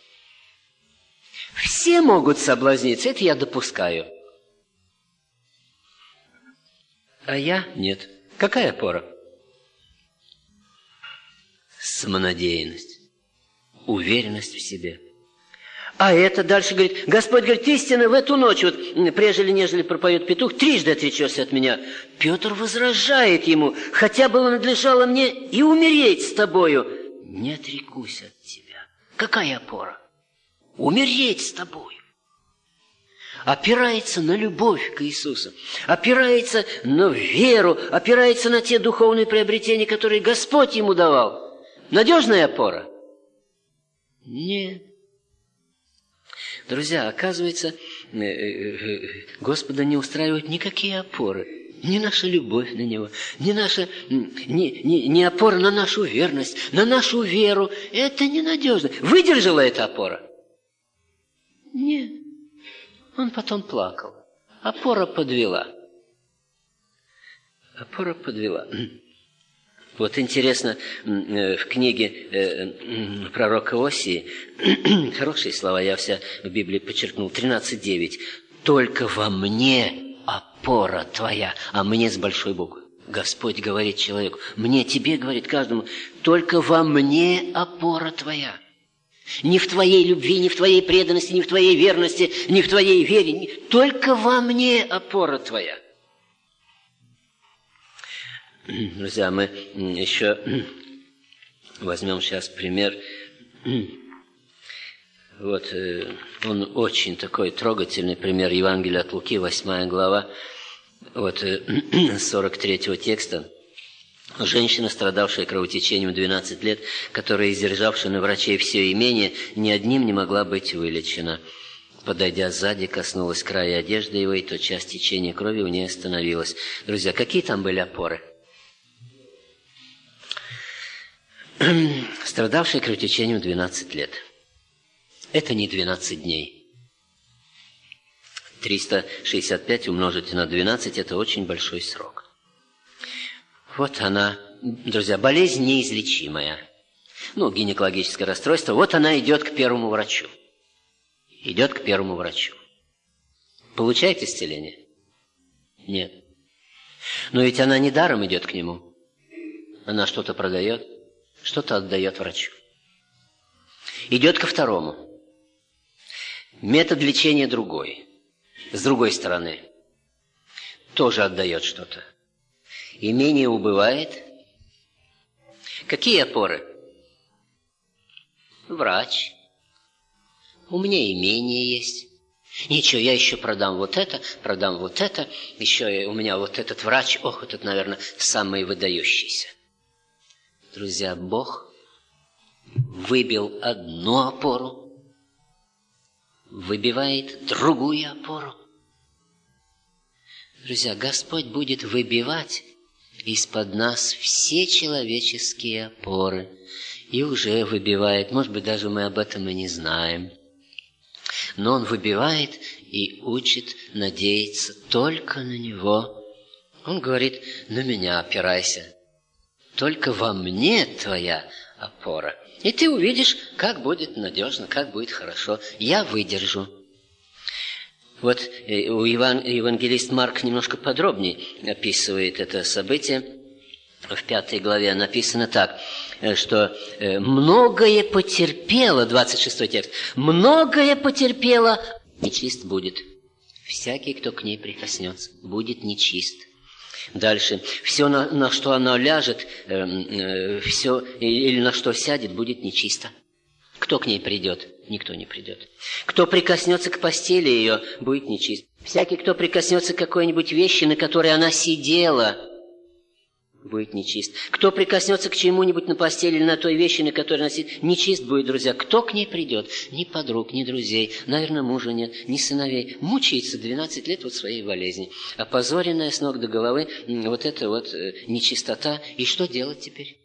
Все могут соблазниться, это я допускаю. А я нет. Какая опора? Самонадеянность, уверенность в себе. А это дальше говорит, Господь говорит, истинно в эту ночь, прежде нежели пропоет петух, трижды отречешься от меня. Петр возражает ему, хотя бы надлежало мне и умереть с тобою, не отрекусь от тебя. Какая опора? Умереть с тобою. Опирается на любовь к Иисусу, опирается на веру, опирается на те духовные приобретения, которые Господь ему давал. Надежная опора? Нет. Друзья, оказывается, Господа не устраивают никакие опоры. Ни наша любовь на Него, ни опора на нашу верность, на нашу веру. Это ненадежно. Выдержала эта опора? Нет. Он потом плакал. Опора подвела. Опора подвела. Вот интересно, в книге пророка Осии, хорошие слова, я вся в Библии подчеркнул, 13:9. «Только во мне опора твоя», а мне с большой буквы. Господь говорит человеку, мне, тебе, говорит каждому, только во мне опора твоя. Не в твоей любви, не в твоей преданности, не в твоей верности, не в твоей вере, только во мне опора твоя. Друзья, мы еще возьмем сейчас пример. Вот он очень такой трогательный пример. Евангелия от Луки, 8 глава, 43 текста. Женщина, страдавшая кровотечением 12 лет, которая, издержавшая на врачей все имение, ни одним не могла быть вылечена. Подойдя сзади, коснулась края одежды его, и тотчас течение крови у нее остановилось. Друзья, какие там были опоры? Страдавшая кровотечением 12 лет. Это не 12 дней. 365 умножить на 12 – это очень большой срок. Вот она, друзья, болезнь неизлечимая. Гинекологическое расстройство. Вот она идет к первому врачу. Идет к первому врачу. Получает исцеление? Нет. Но ведь она не даром идет к нему. Она что-то продает, что-то отдает врачу. Идет ко второму. Метод лечения другой. С другой стороны. Тоже отдает что-то. Имение убывает. Какие опоры? Врач. У меня имение есть. Ничего, я еще продам вот это. Еще у меня вот этот врач, этот, наверное, самый выдающийся. Друзья, Бог выбил одну опору, выбивает другую опору. Друзья, Господь будет выбивать из-под нас все человеческие опоры. И уже выбивает, может быть, даже мы об этом и не знаем. Но Он выбивает и учит надеяться только на Него. Он говорит, на меня опирайся. Только во мне твоя опора. И ты увидишь, как будет надежно, как будет хорошо. Я выдержу. Вот евангелист Марк немножко подробнее описывает это событие. В 5 главе написано так, что многое потерпело, 26 текст, многое потерпело, нечист будет. Всякий, кто к ней прикоснется, будет нечист. Дальше. Все, на что она ляжет, все, или на что сядет, будет нечисто. Кто к ней придет? Никто не придет. Кто прикоснется к постели ее, будет нечист. Всякий, кто прикоснется к какой-нибудь вещи, на которой она сидела, будет нечист. Кто прикоснется к чему-нибудь на постели или на той вещи, на которой носит, нечист будет, друзья. Кто к ней придет? Ни подруг, ни друзей, наверное, мужа нет, ни сыновей. Мучается 12 лет вот своей болезни. Опозоренная с ног до головы вот эта вот нечистота. И что делать теперь?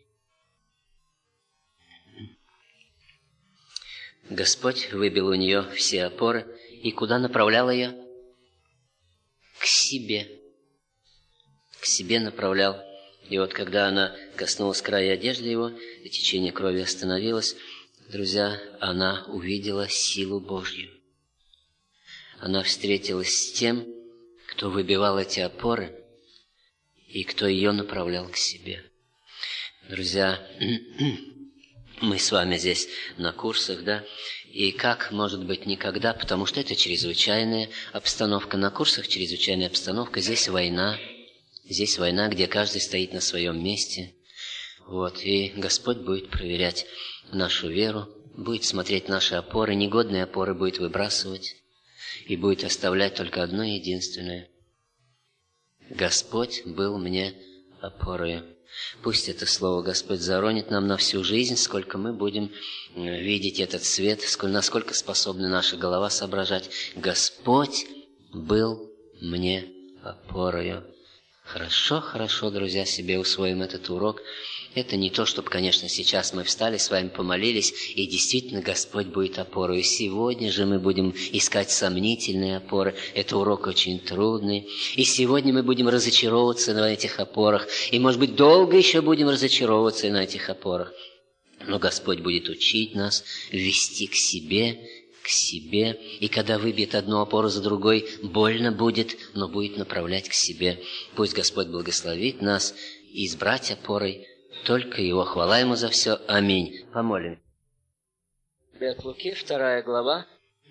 Господь выбил у нее все опоры. И куда направлял ее? К себе. К себе направлял. И вот когда она коснулась края одежды его, и течение крови остановилось, друзья, она увидела силу Божью. Она встретилась с тем, кто выбивал эти опоры, и кто ее направлял к себе. Друзья, мы с вами здесь на курсах, да, и как, может быть, никогда, потому что это чрезвычайная обстановка. На курсах чрезвычайная обстановка, здесь война, где каждый стоит на своем месте. Вот, и Господь будет проверять нашу веру, будет смотреть наши опоры, негодные опоры будет выбрасывать, и будет оставлять только одно единственное. Господь был мне опорою. Пусть это слово Господь заронит нам на всю жизнь, сколько мы будем видеть этот свет, насколько способна наша голова соображать. Господь был мне опорою. Хорошо, хорошо, друзья, себе усвоим этот урок. Это не то, чтобы, конечно, сейчас мы встали, с вами помолились, и действительно Господь будет опорой. Сегодня же мы будем искать сомнительные опоры. Это урок очень трудный. И сегодня мы будем разочаровываться на этих опорах. И, может быть, долго еще будем разочаровываться на этих опорах. Но Господь будет учить нас вести к себе. И когда выбьет одну опору за другой, больно будет, но будет направлять к себе. Пусть Господь благословит нас избрать опорой только Его. Хвала Ему за все. Аминь. Помолим. От Луки, 2 глава,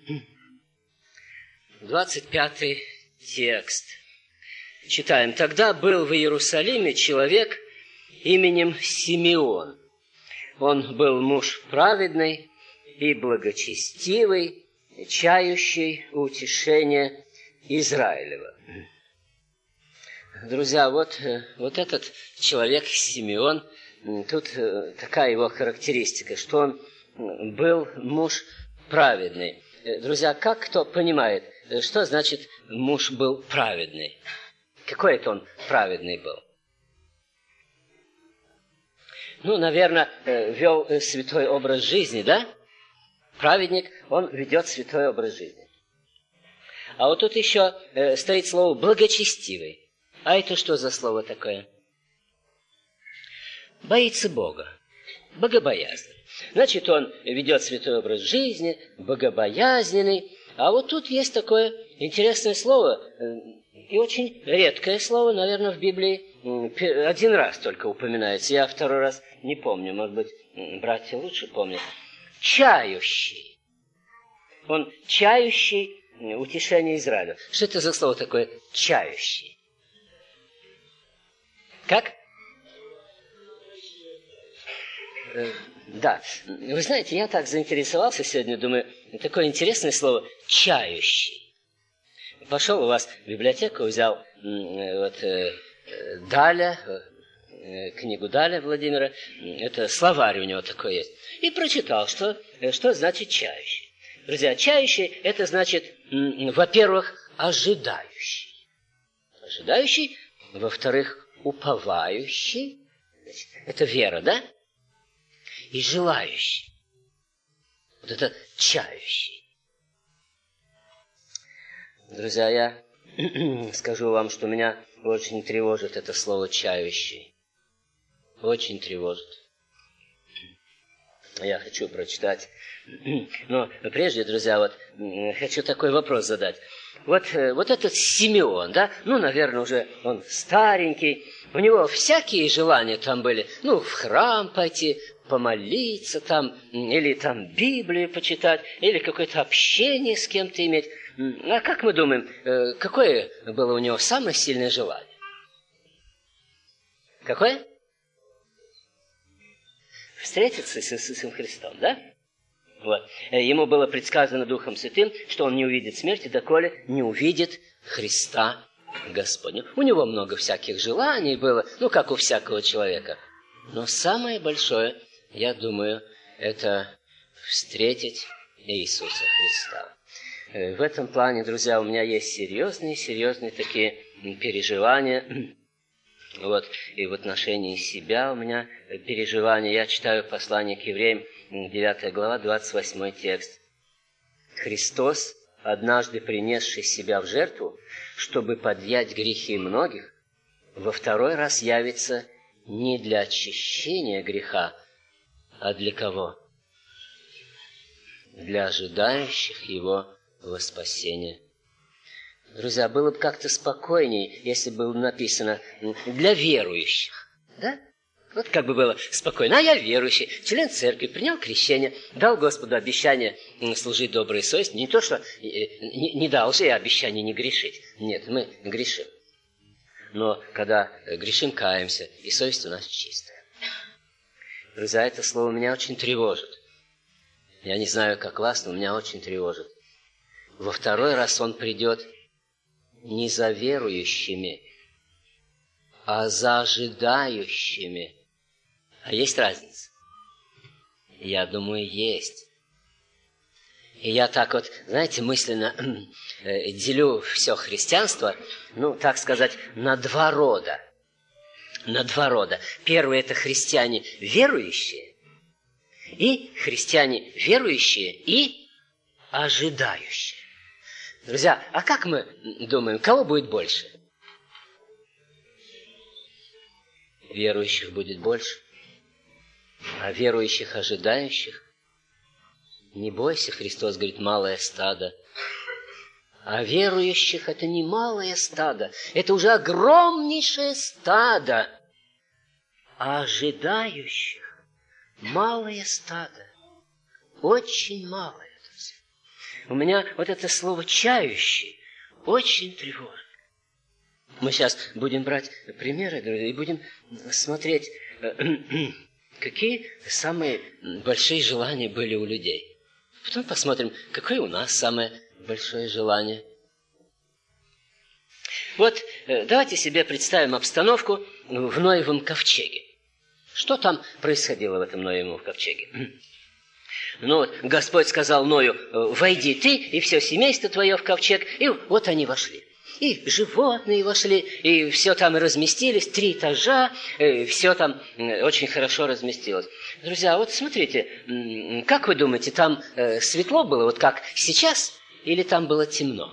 25 текст. Читаем. «Тогда был в Иерусалиме человек именем Симеон. Он был муж праведный и благочестивый, чающий утешение Израилева». Друзья, вот этот человек Симеон, тут такая его характеристика, что он был муж праведный. Друзья, как кто понимает, что значит муж был праведный? Какой это он праведный был? Ну, наверное, вел святой образ жизни, да? Праведник, он ведет святой образ жизни. А вот тут еще стоит слово «благочестивый». А это что за слово такое? Боится Бога, богобоязнен. Значит, он ведет святой образ жизни, богобоязненный. А вот тут есть такое интересное слово, и очень редкое слово, наверное, в Библии один раз только упоминается. Я второй раз не помню, может быть, братья лучше помнят. Чающий. Он чающий утешение Израилю. Что это за слово такое чающий? Как? Да. Вы знаете, я так заинтересовался сегодня, думаю, такое интересное слово «чающий». Пошел у вас в библиотеку, взял Даля, книгу Даля Владимира, это словарь у него такой есть, и прочитал, что значит «чающий». Друзья, «чающий» – это значит, во-первых, ожидающий. Ожидающий, во-вторых, уповающий, это вера, да? И желающий. Вот это чающий. Друзья, я скажу вам, что меня очень тревожит это слово чающий. Очень тревожит. Я хочу прочитать. Но прежде, друзья, хочу такой вопрос задать. Вот этот Симеон, да, наверное, уже он старенький, у него всякие желания там были, в храм пойти, помолиться там, или там Библию почитать, или какое-то общение с кем-то иметь. А как мы думаем, какое было у него самое сильное желание? Какое? Встретиться с Иисусом Христом, да? Вот. Ему было предсказано Духом Святым, что он не увидит смерти, доколе не увидит Христа Господню. У него много всяких желаний было, как у всякого человека. Но самое большое, я думаю, это встретить Иисуса Христа. В этом плане, друзья, у меня есть серьезные такие переживания. И в отношении себя у меня переживания. Я читаю послание к евреям, 9 глава, 28 текст. «Христос, однажды принесший себя в жертву, чтобы подъять грехи многих, во второй раз явится не для очищения греха, а для кого? Для ожидающих Его во спасение». Друзья, было бы как-то спокойнее, если было написано «для верующих». Да? Вот как бы было спокойно. А я верующий, член церкви, принял крещение, дал Господу обещание служить доброй совести. Не то, что не дал же я обещание не грешить. Нет, мы грешим. Но когда грешим, каемся, и совесть у нас чистая. Друзья, это слово меня очень тревожит. Я не знаю, как вас, но меня очень тревожит. Во второй раз Он придет не за верующими, а за ожидающими. А есть разница? Я думаю, есть. И я так вот, знаете, мысленно делю все христианство, так сказать, на два рода. На два рода. Первый – это христиане верующие, и христиане верующие и ожидающие. Друзья, а как мы думаем, кого будет больше? Верующих будет больше, а верующих, ожидающих? Не бойся, Христос говорит, малое стадо. А верующих это не малое стадо, это уже огромнейшее стадо. А ожидающих малое стадо, очень малое. У меня вот это слово «чающий» очень тревожит. Мы сейчас будем брать примеры, друзья, и будем смотреть, какие самые большие желания были у людей. Потом посмотрим, какое у нас самое большое желание. Вот давайте себе представим обстановку в Ноевом ковчеге. Что там происходило в этом Ноевом ковчеге? Господь сказал Ною: войди ты и все семейство твое в ковчег. И вот они вошли. И животные вошли, и все там разместились, 3 этажа, все там очень хорошо разместилось. Друзья, вот смотрите, как вы думаете, там светло было, вот как сейчас, или там было темно?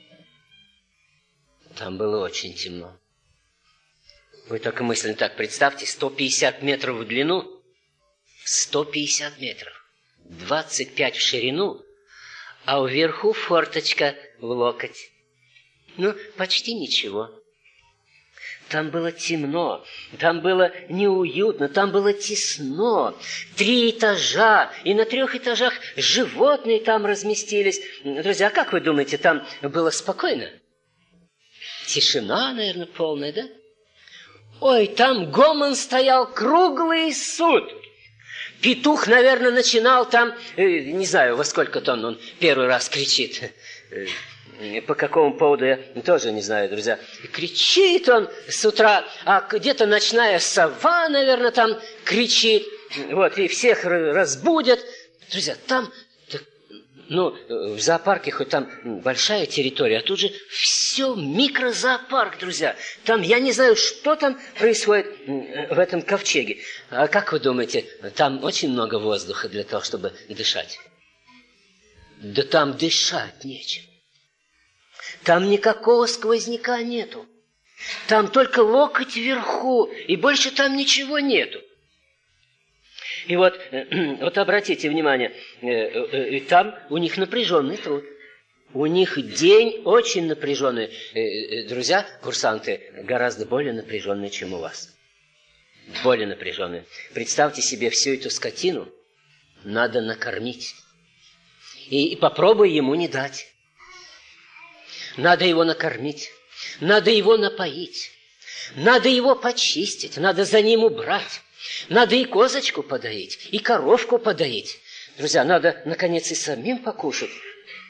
Там было очень темно. Вы только мысленно так представьте, 150 метров в длину, 150 метров. 25 в ширину, а вверху форточка в локоть. Почти ничего. Там было темно, там было неуютно, там было тесно. 3 этажа, и на 3 этажах животные там разместились. Друзья, как вы думаете, там было спокойно? Тишина, наверное, полная, да? Ой, там гомон стоял круглый сутки. Петух, наверное, начинал там, не знаю, во сколько тонн он первый раз кричит. По какому поводу, я тоже не знаю, друзья. Кричит он с утра, а где-то ночная сова, наверное, там кричит. И всех разбудят. Друзья, там, в зоопарке хоть там большая территория, а тут же все микрозоопарк, друзья. Там, я не знаю, что там происходит в этом ковчеге. А как вы думаете, там очень много воздуха для того, чтобы дышать? Да там дышать нечем. Там никакого сквозняка нету. Там только локоть вверху, и больше там ничего нету. И вот обратите внимание, там у них напряженный труд. У них день очень напряженный. Друзья, курсанты, гораздо более напряженный, чем у вас. Более напряженный. Представьте себе, всю эту скотину надо накормить. И попробуй ему не дать. Надо его накормить, надо его напоить, надо его почистить, надо за ним убрать, надо и козочку подоить, и коровку подоить. Друзья, надо, наконец, и самим покушать.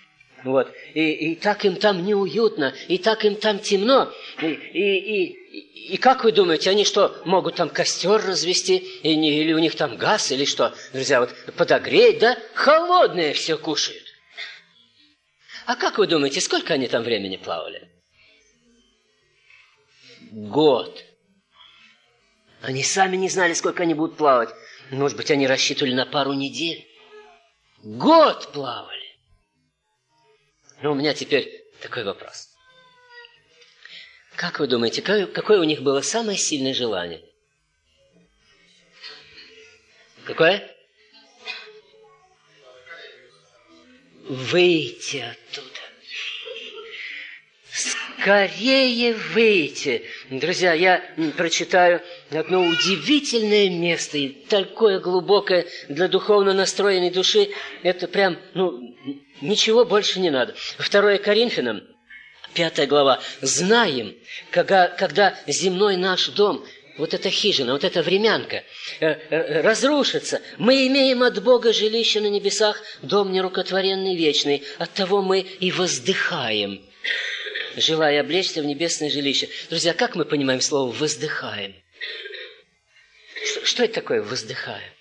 Вот. И так им там неуютно, и так им там темно. И как вы думаете, они что, могут там костер развести? Или у них там газ, или что? Друзья, вот подогреть, да? Холодное все кушают. А как вы думаете, сколько они там времени плавали? Год. Они сами не знали, сколько они будут плавать. Может быть, они рассчитывали на пару недель. Год плавали. Но у меня теперь такой вопрос. Как вы думаете, какое у них было самое сильное желание? Какое? Выйти оттуда. Скорее выйти. Друзья, я прочитаю одно удивительное место, и такое глубокое для духовно настроенной души. Это прям, ничего больше не надо. 2 Коринфянам, 5 глава. «Знаем, когда земной наш дом, вот эта хижина, вот эта времянка, разрушится, мы имеем от Бога жилище на небесах, дом нерукотворенный вечный. Оттого мы и воздыхаем, желая облечься в небесное жилище». Друзья, как мы понимаем слово «воздыхаем»? Что это такое «воздыхаем»?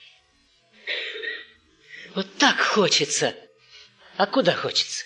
Вот так хочется. А куда хочется?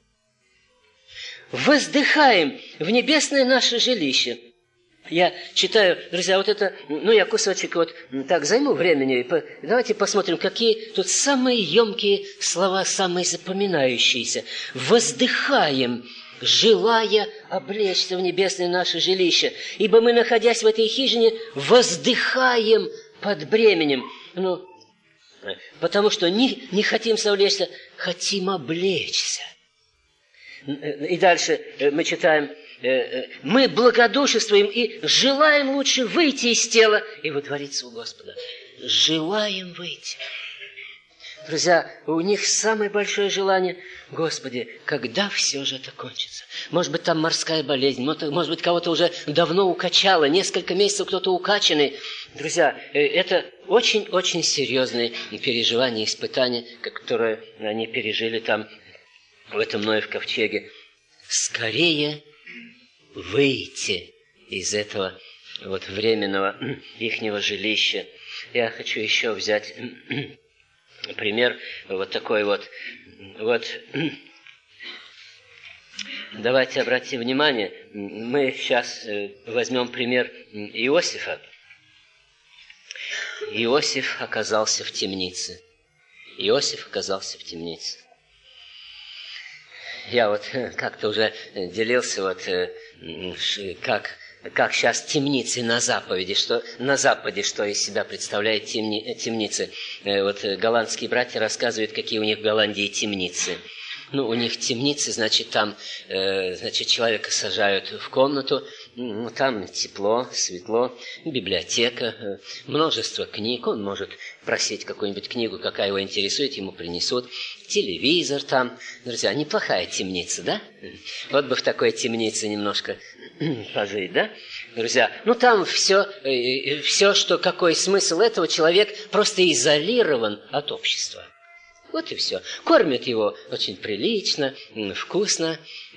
Воздыхаем в небесное наше жилище. Я читаю, друзья, вот это, я кусочек вот так займу времени. Давайте посмотрим, какие тут самые емкие слова, самые запоминающиеся. Воздыхаем, желая облечься в небесное наше жилище. Ибо мы, находясь в этой хижине, воздыхаем под бременем. Потому что не хотим совлечься, хотим облечься. И дальше мы читаем: мы благодушествуем и желаем лучше выйти из тела и водвориться у Господа. Желаем выйти. Друзья, у них самое большое желание: Господи, когда все же это кончится? Может быть, там морская болезнь, может быть, кого-то уже давно укачало, несколько месяцев кто-то укачанный. Друзья, это очень-очень серьезные переживания, испытания, которые они пережили там, в этом Ноев ковчеге. Скорее выйти из этого вот временного ихнего жилища. Я хочу еще взять пример вот такой вот. Давайте обратим внимание, мы сейчас возьмем пример Иосифа. Иосиф оказался в темнице. Я вот как-то уже делился, как сейчас темницы на Западе, что из себя представляет темницы. Голландские братья рассказывают, какие у них в Голландии темницы. У них темницы, там, человека сажают в комнату, там тепло, светло, библиотека, множество книг. Он может просить какую-нибудь книгу, какая его интересует, ему принесут. Телевизор там. Друзья, неплохая темница, да? Вот бы в такой темнице немножко пожить, да? Друзья, там все, что какой смысл этого, человек просто изолирован от общества. Вот и все. Кормят его очень прилично, вкусно.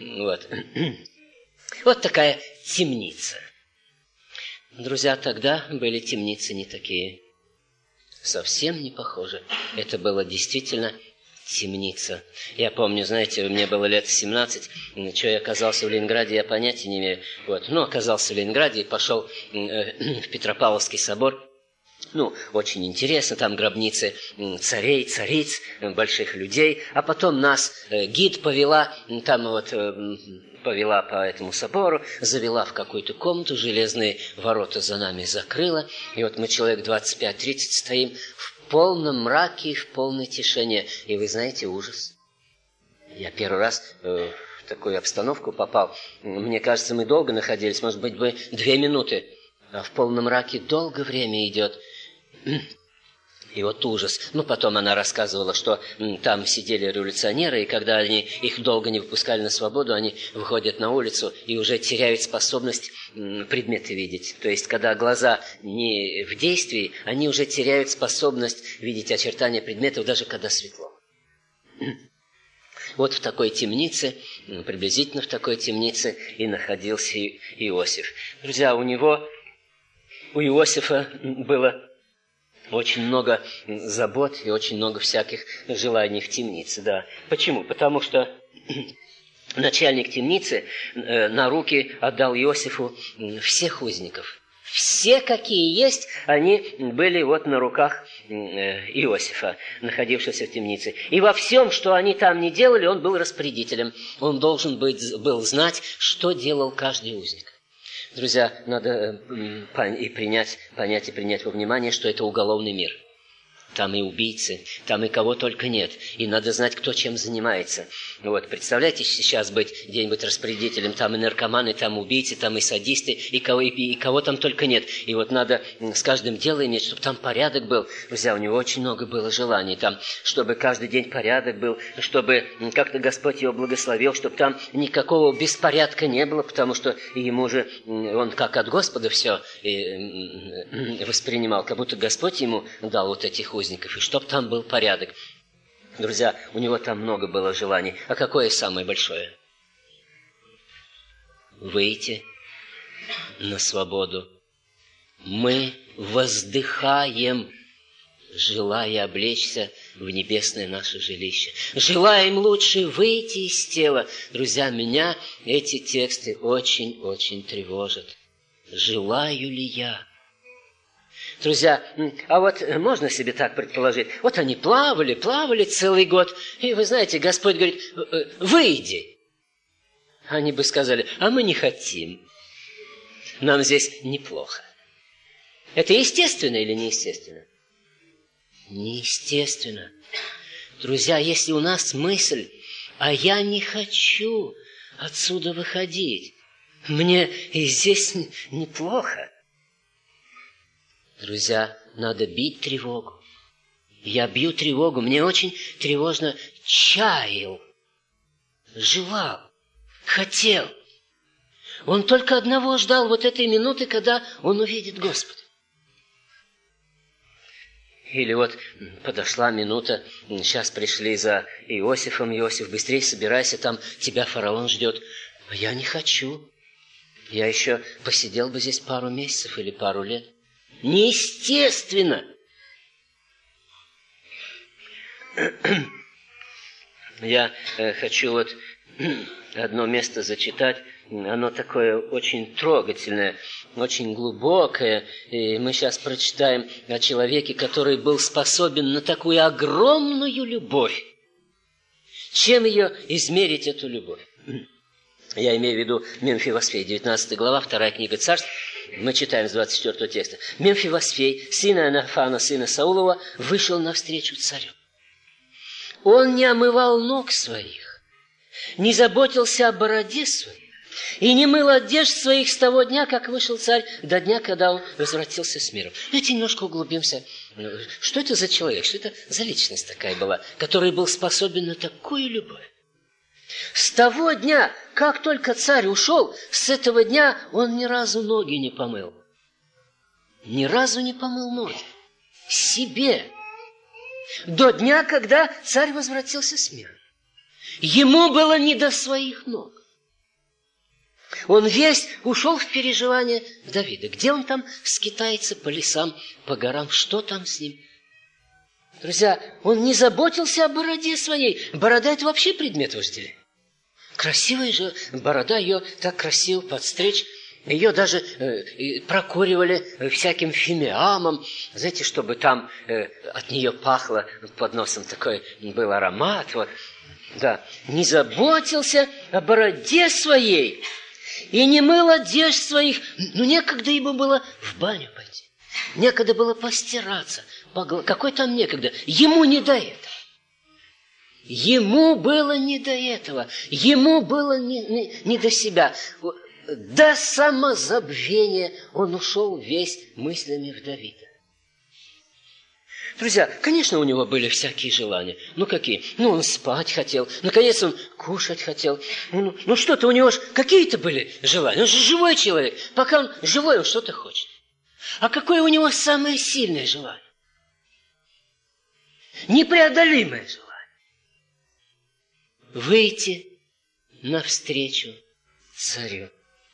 Вот такая темница. Друзья, тогда были темницы не такие. Совсем не похожи. Это было действительно темница. Я помню, мне было лет 17, что я оказался в Ленинграде, я понятия не имею. Оказался в Ленинграде и пошел в Петропавловский собор. Очень интересно, там гробницы царей, цариц, больших людей. А потом нас гид повела, повела по этому собору, завела в какую-то комнату, железные ворота за нами закрыла. И мы человек 25-30 стоим в полном мраке, в полной тишине. И вы знаете, ужас. Я первый раз в такую обстановку попал. Мне кажется, мы долго находились, может быть, 2 минуты. А в полном мраке долго время идет. И ужас. Потом она рассказывала, что там сидели революционеры, и когда их долго не выпускали на свободу, они выходят на улицу и уже теряют способность предметы видеть. То есть, когда глаза не в действии, они уже теряют способность видеть очертания предметов, даже когда светло. Вот в такой темнице, приблизительно в такой темнице и находился Иосиф. Друзья, у Иосифа было очень много забот и очень много всяких желаний в темнице. Да. Почему? Потому что начальник темницы на руки отдал Иосифу всех узников. Все, какие есть, они были вот на руках Иосифа, находившегося в темнице. И во всем, что они там не делали, он был распорядителем. Он должен был знать, что делал каждый узник. Друзья, надо понять и принять во внимание, что это уголовный мир. Там и убийцы, там и кого только нет. И надо знать, кто чем занимается. Вот, представляете, сейчас быть где-нибудь распорядителем, там и наркоманы, там убийцы, там и садисты, и кого там только нет. И вот надо с каждым делом иметь, чтобы там порядок был. Друзья, у него очень много было желаний там, чтобы каждый день порядок был, чтобы как-то Господь его благословил, чтобы там никакого беспорядка не было, потому что ему же, он как от Господа все воспринимал, как будто Господь ему дал вот этих узников, и чтоб там был порядок. Друзья, у него там много было желаний. А какое самое большое? Выйти на свободу. Мы воздыхаем, желая облечься в небесное наше жилище. Желаем лучше выйти из тела. Друзья, меня эти тексты очень-очень тревожат. Желаю ли я? Друзья, а вот можно себе так предположить? Вот они плавали целый год, и вы знаете, Господь говорит, выйди. Они бы сказали, а мы не хотим. Нам здесь неплохо. Это естественно или неестественно? Неестественно. Друзья, если у нас мысль, а я не хочу отсюда выходить, мне и здесь неплохо. Друзья, надо бить тревогу. Я бью тревогу, мне очень тревожно. Чаял, желал, хотел. Он только одного ждал, вот этой минуты, когда он увидит Господа. Или вот подошла минута, сейчас пришли за Иосифом. Иосиф, быстрее собирайся, там тебя фараон ждет. А я не хочу. Я еще посидел бы здесь пару месяцев или пару лет. Неестественно. Я хочу вот одно место зачитать. Оно такое очень трогательное, очень глубокое. И мы сейчас прочитаем о человеке, который был способен на такую огромную любовь. Чем ее измерить, эту любовь? Я имею в виду Мемфивосфей, 19 глава, 2 книга Царств. Мы читаем с 24 текста. Мемфивосфей, сын Иоаннафана, сына Саулова, вышел навстречу царю. Он не омывал ног своих, не заботился о бороде своей и не мыл одежд своих с того дня, как вышел царь, до дня, когда он возвратился с миром. Давайте немножко углубимся. Что это за человек, что это за личность такая была, который был способен на такую любовь? С того дня, как только царь ушел, с этого дня он ни разу ноги не помыл. Ни разу не помыл ноги. Себе. До дня, когда царь возвратился с мира. Ему было не до своих ног. Он весь ушел в переживания Давида. Где он там скитается по лесам, по горам? Что там с ним? Друзья, он не заботился о бороде своей. Борода – это вообще предмет вожделения. Красивая же борода, ее так красиво подстричь. Ее даже прокуривали всяким фимиамом, знаете, чтобы там от нее пахло, под носом такой был аромат. Вот. Да. Не заботился о бороде своей и не мыл одежд своих. Ну, некогда ему было в баню пойти, некогда было постираться. Какой там некогда? Ему не до этого. Ему было не до этого. Ему было не до себя. До самозабвения он ушел весь мыслями в Давида. Друзья, конечно, у него были всякие желания. Ну, какие? Ну, он спать хотел. Наконец, он кушать хотел. Ну что-то у него же какие-то были желания. Он же живой человек. Пока он живой, он что-то хочет. А какое у него самое сильное желание? Непреодолимое желание. выйти навстречу царю.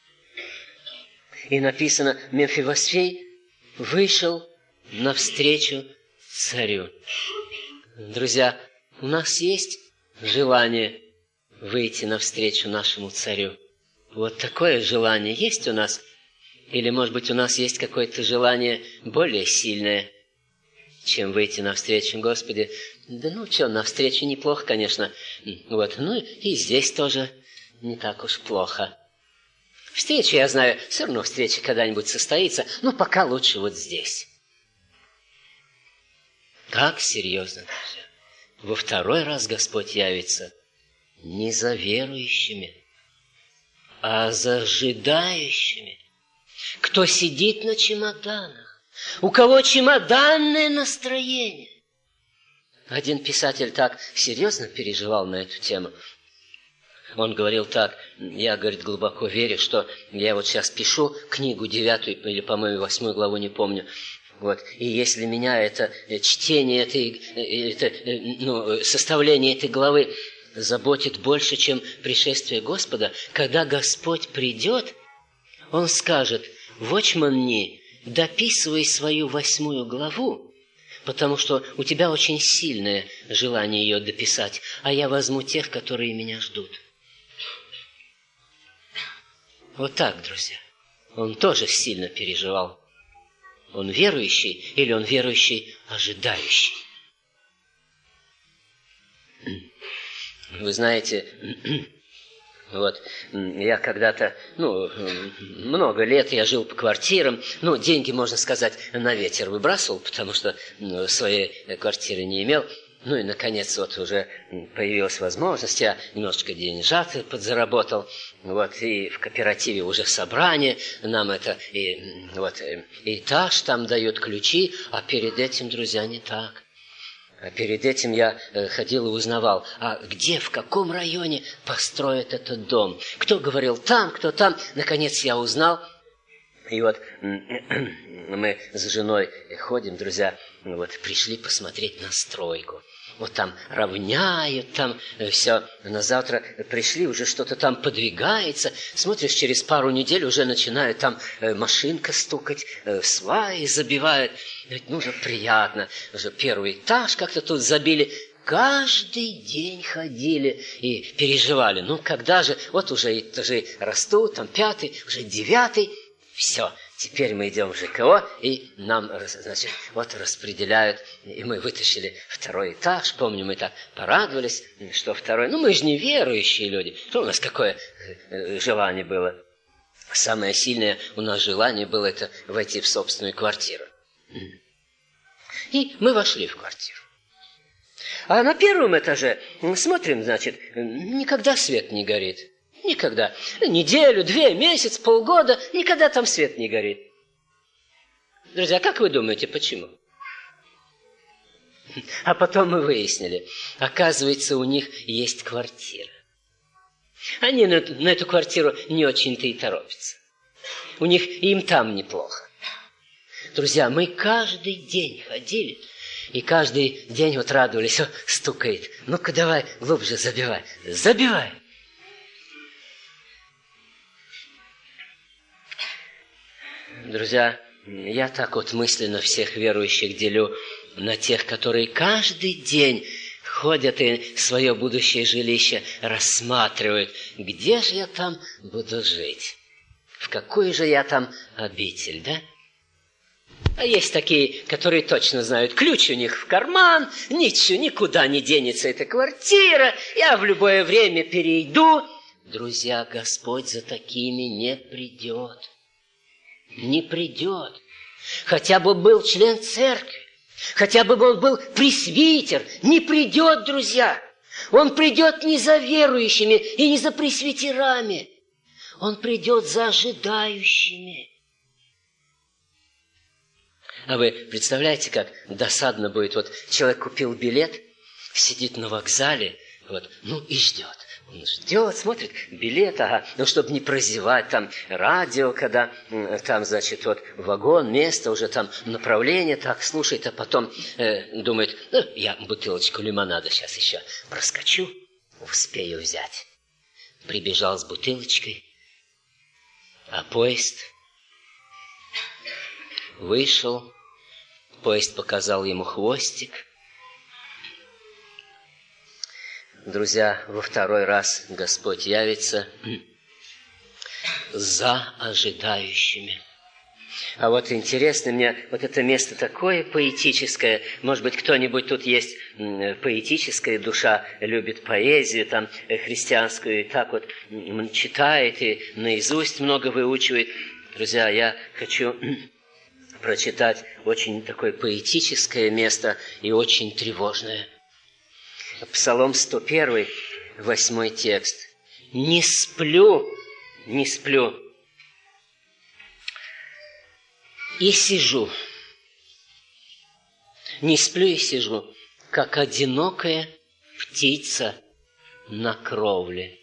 И написано, Мефибосфей вышел навстречу царю. Друзья, у нас есть желание выйти навстречу нашему царю? Вот такое желание есть у нас? Или, может быть, у нас есть какое-то желание более сильное, чем выйти навстречу Господи? Да ну что, навстречу неплохо, конечно. Вот, ну и здесь тоже не так уж плохо. Встреча, я знаю, все равно встреча когда-нибудь состоится, но пока лучше вот здесь. Как серьезно, друзья. Во второй раз Господь явится не за верующими, а за ожидающими. Кто сидит на чемоданах, у кого чемоданное настроение. Один писатель так серьезно переживал на эту тему. Он говорил так: я, говорит, глубоко верю, что я вот сейчас пишу книгу 9 или, по-моему, 8 главу, не помню. Вот. И если меня это чтение, составление этой главы заботит больше, чем пришествие Господа, когда Господь придет, Он скажет: «Вочман, дописывай свою 8 главу, потому что у тебя очень сильное желание ее дописать, а я возьму тех, которые меня ждут». Вот так, друзья. Он тоже сильно переживал. Он верующий или он верующий ожидающий? Вы знаете, вот я когда-то, много лет я жил по квартирам, деньги, можно сказать, на ветер выбрасывал, потому что своей квартиры не имел. Ну и, наконец, вот уже появилась возможность, я немножечко деньжат подзаработал, вот, и в кооперативе уже собрание, нам это, этаж там дают ключи, а перед этим, друзья, не так. А перед этим я ходил и узнавал, а где, в каком районе построят этот дом. Кто говорил там, кто там. Наконец я узнал. И вот мы с женой ходим, друзья, вот пришли посмотреть на стройку. Вот там равняют, там все. На завтра пришли, уже что-то там подвигается. Смотришь, через пару недель уже начинает там машинка стукать, сваи забивают. Ведь уже приятно. Уже первый этаж как-то тут забили. Каждый день ходили и переживали. Когда же? Вот уже этажи растут, там 5-й, уже 9-й. Все, теперь мы идем в ЖКО, и нам, значит, вот распределяют, и мы вытащили 2-й этаж. Помню, мы так порадовались, что 2-й. Мы же не верующие люди. Что у нас какое желание было? Самое сильное у нас желание было это войти в собственную квартиру. И мы вошли в квартиру. А на 1-м этаже смотрим, значит, никогда свет не горит. Никогда. Неделю, 2, месяц, полгода, никогда там свет не горит. Друзья, как вы думаете, почему? А потом мы выяснили, оказывается, у них есть квартира. Они на эту квартиру не очень-то и торопятся. Им там неплохо. Друзья, мы каждый день ходили, и каждый день вот радовались, стукает. Ну-ка давай, глубже забивай. Забивай. Друзья, я так вот мысленно всех верующих делю на тех, которые каждый день ходят и свое будущее жилище рассматривают. Где же я там буду жить? В какую же я там обитель, да? А есть такие, которые точно знают, ключ у них в карман, ничего, никуда не денется эта квартира, я в любое время перейду. Друзья, Господь за такими не придет. Не придет. Хотя бы был член церкви, хотя бы он был пресвитер, не придет, друзья. Он придет не за верующими и не за пресвитерами. Он придет за ожидающими. А вы представляете, как досадно будет? Вот человек купил билет, сидит на вокзале, и ждет. Он ждет, смотрит, билет, чтобы не прозевать, там радио, когда там, значит, вагон, место, уже там направление, так слушает, а потом думает, я бутылочку лимонада сейчас еще проскочу. успею взять. Прибежал с бутылочкой, а поезд вышел, поезд показал ему хвостик. Друзья, во второй раз Господь явится за ожидающими. А вот интересно мне, вот это место такое поэтическое. Может быть, кто-нибудь тут есть поэтическая душа, любит поэзию там христианскую, и так вот читает и наизусть много выучивает. Друзья, я хочу прочитать очень такое поэтическое место и очень тревожное. Псалом 101, 8 текст. «Не сплю, не сплю, и сижу, не сплю и сижу, как одинокая птица на кровле».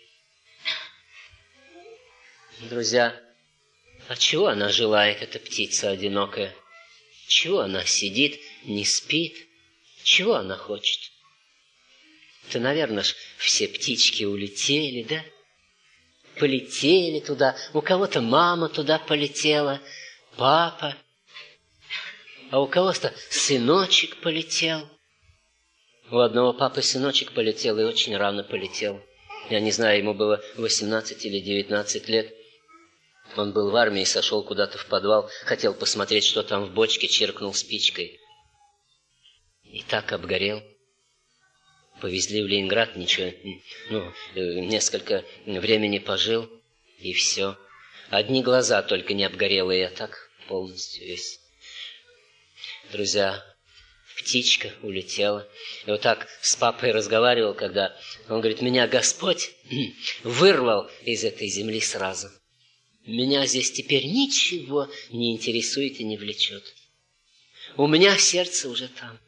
Друзья, а чего она желает, эта птица одинокая? Чего она сидит, не спит? Чего она хочет? Это, наверное, все птички улетели, да? Полетели туда. У кого-то мама туда полетела, папа. А у кого-то сыночек полетел. У одного папы сыночек полетел и очень рано полетел. Я не знаю, ему было 18 или 19 лет. Он был в армии, сошел куда-то в подвал, хотел посмотреть, что там в бочке, чиркнул спичкой. И так обгорел. Повезли в Ленинград, ничего, несколько времени пожил, и все. Одни глаза только не обгорелые, а так полностью весь. Друзья, птичка улетела. И вот так с папой разговаривал, когда он говорит, меня Господь вырвал из этой земли сразу. Меня здесь теперь ничего не интересует и не влечет. У меня сердце уже там.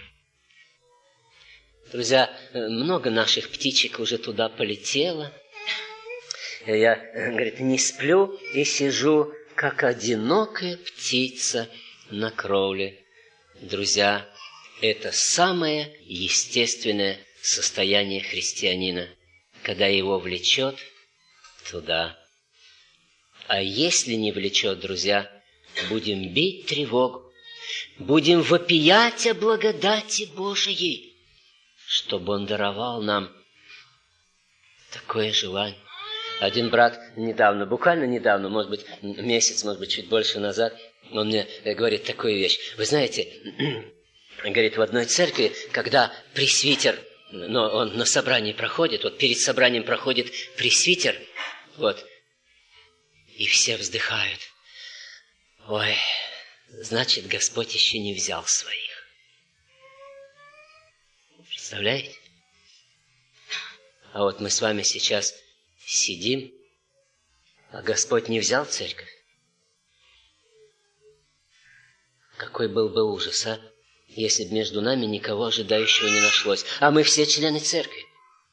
Друзья, много наших птичек уже туда полетело. Я, говорит, не сплю и сижу, как одинокая птица на кровле. Друзья, это самое естественное состояние христианина, когда его влечет туда. А если не влечет, друзья, будем бить тревогу, будем вопиять о благодати Божией, чтобы Он даровал нам такое желание. Один брат недавно, буквально недавно, может быть, месяц, может быть, чуть больше назад, он мне говорит такую вещь. Вы знаете, говорит, в одной церкви, когда пресвитер, но он на собрании проходит, вот перед собранием проходит пресвитер, вот, и все вздыхают. Ой, значит, Господь еще не взял своих. Представляете? А вот мы с вами сейчас сидим, а Господь не взял церковь. Какой был бы ужас, а? Если бы между нами никого ожидающего не нашлось. А мы все члены церкви.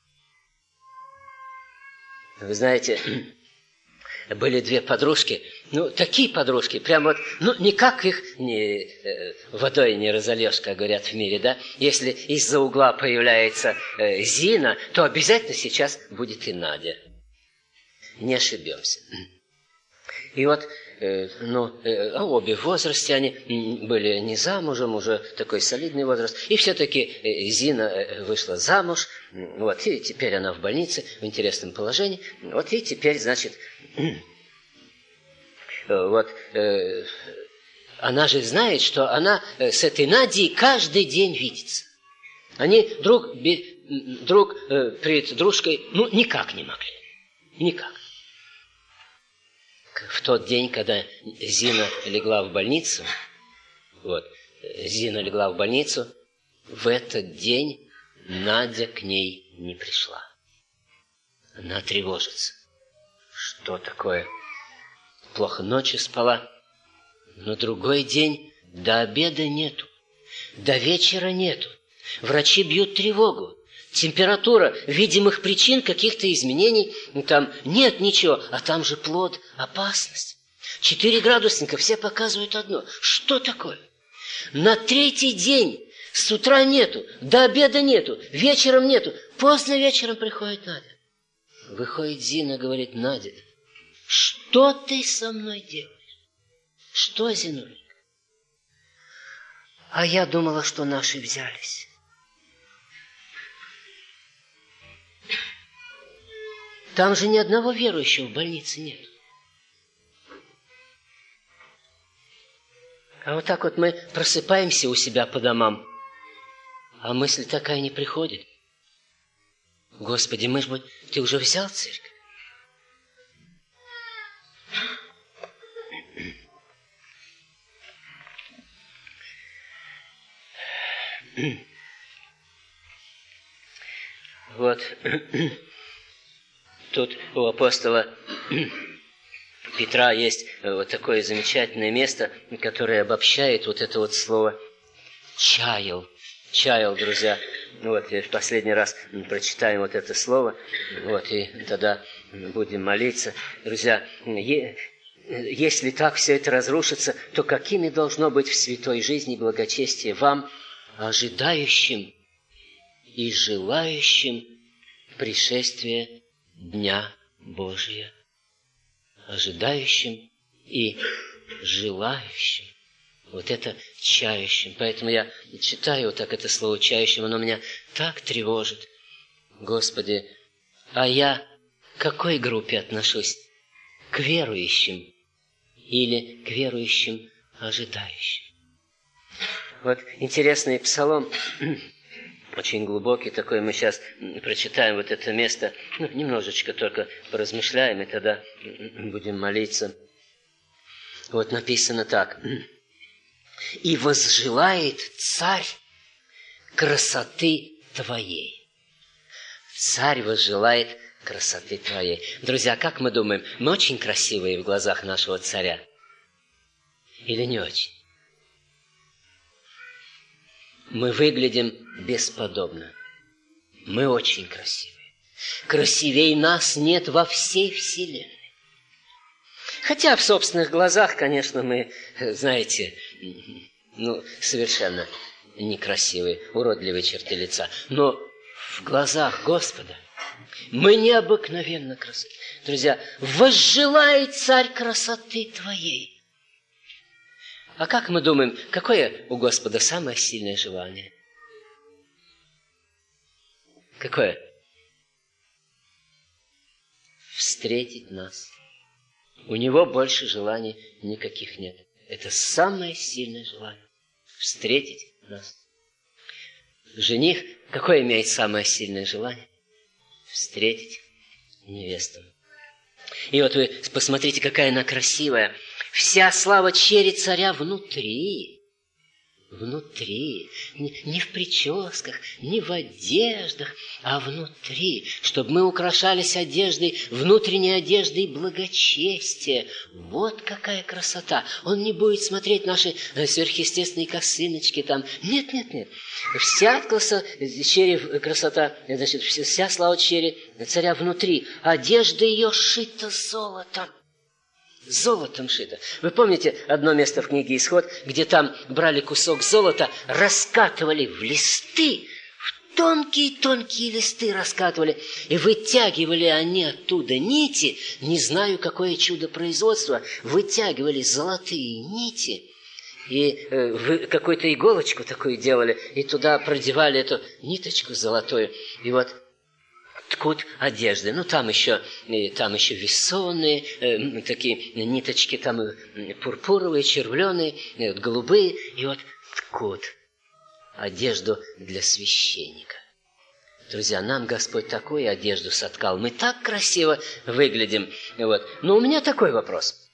Вы знаете, были две подружки, такие подружки, прям вот, никак их водой не разольешь, как говорят в мире, да? Если из-за угла появляется Зина, то обязательно сейчас будет и Надя. Не ошибемся. И вот, обе в возрасте, они были не замужем, уже такой солидный возраст, и все-таки Зина вышла замуж, вот, и теперь она в больнице, в интересном положении, вот, и теперь, значит, вот, она же знает, что она с этой Надей каждый день видится. Они друг перед дружкой, никак не могли, никак. В тот день, когда Зина легла в больницу, в этот день Надя к ней не пришла. Она тревожится. Что такое? Плохо ночью спала. Но другой день до обеда нету, до вечера нету. Врачи бьют тревогу. Температура, видимых причин, каких-то изменений, там нет ничего, а там же плод, опасность. 4 градусника, все показывают одно. Что такое? На третий день С утра нету, до обеда нету, вечером нету. Поздно вечером приходит Надя. Выходит Зина, говорит: Надя, что ты со мной делаешь? Что, Зинуля? А я думала, что наши взялись. Там же ни одного верующего в больнице нет. А вот так вот мы просыпаемся у себя по домам, а мысль такая не приходит. Господи, может быть, ты уже взял церковь? Вот тут у апостола Петра есть вот такое замечательное место, которое обобщает вот это вот слово «чаял». Чаял, друзья. Вот, и в последний раз прочитаем вот это слово, вот, и тогда будем молиться. Друзья, если так все это разрушится, то какими должно быть в святой жизни благочестие вам, ожидающим и желающим пришествия Дня Божия? Ожидающим и желающим. Вот это чающим. Поэтому я читаю вот так это слово чающим, оно меня так тревожит. Господи, а я к какой группе отношусь? К верующим или к верующим ожидающим? Вот интересный псалом, очень глубокий такой, мы сейчас прочитаем вот это место, немножечко только поразмышляем, и тогда будем молиться. Вот написано так: «И возжелает царь красоты твоей». Царь возжелает красоты твоей. Друзья, как мы думаем, мы очень красивые в глазах нашего царя? Или не очень? Мы выглядим бесподобно. Мы очень красивые. Красивей нас нет во всей вселенной. Хотя в собственных глазах, конечно, мы, знаете, совершенно некрасивые, уродливые черты лица. Но в глазах Господа мы необыкновенно красивы. Друзья, возжелает царь красоты твоей. А как мы думаем, какое у Господа самое сильное желание? Какое? Встретить нас. У него больше желаний никаких нет. Это самое сильное желание. Встретить нас. Жених какое имеет самое сильное желание? Встретить невесту. И вот вы посмотрите, какая она красивая. Вся слава чери царя внутри. Внутри. Не в прическах, не в одеждах, а внутри. Чтобы мы украшались одеждой, внутренней одеждой благочестия. Вот какая красота. Он не будет смотреть наши сверхъестественные косыночки там. Нет. Вся красота, значит, вся слава чери царя внутри. Одежда ее шита золотом. Золотом шито. Вы помните одно место в книге «Исход», где там брали кусок золота, раскатывали в листы, в тонкие-тонкие листы раскатывали, и вытягивали они оттуда нити, не знаю, какое чудо производства, вытягивали золотые нити, и какую-то иголочку такую делали, и туда продевали эту ниточку золотую, и вот ткут одежды. Там еще весонные, такие ниточки, там пурпуровые, червленые, голубые. И вот ткут одежду для священника. Друзья, нам Господь такую одежду соткал. Мы так красиво выглядим. Вот. Но у меня такой вопрос.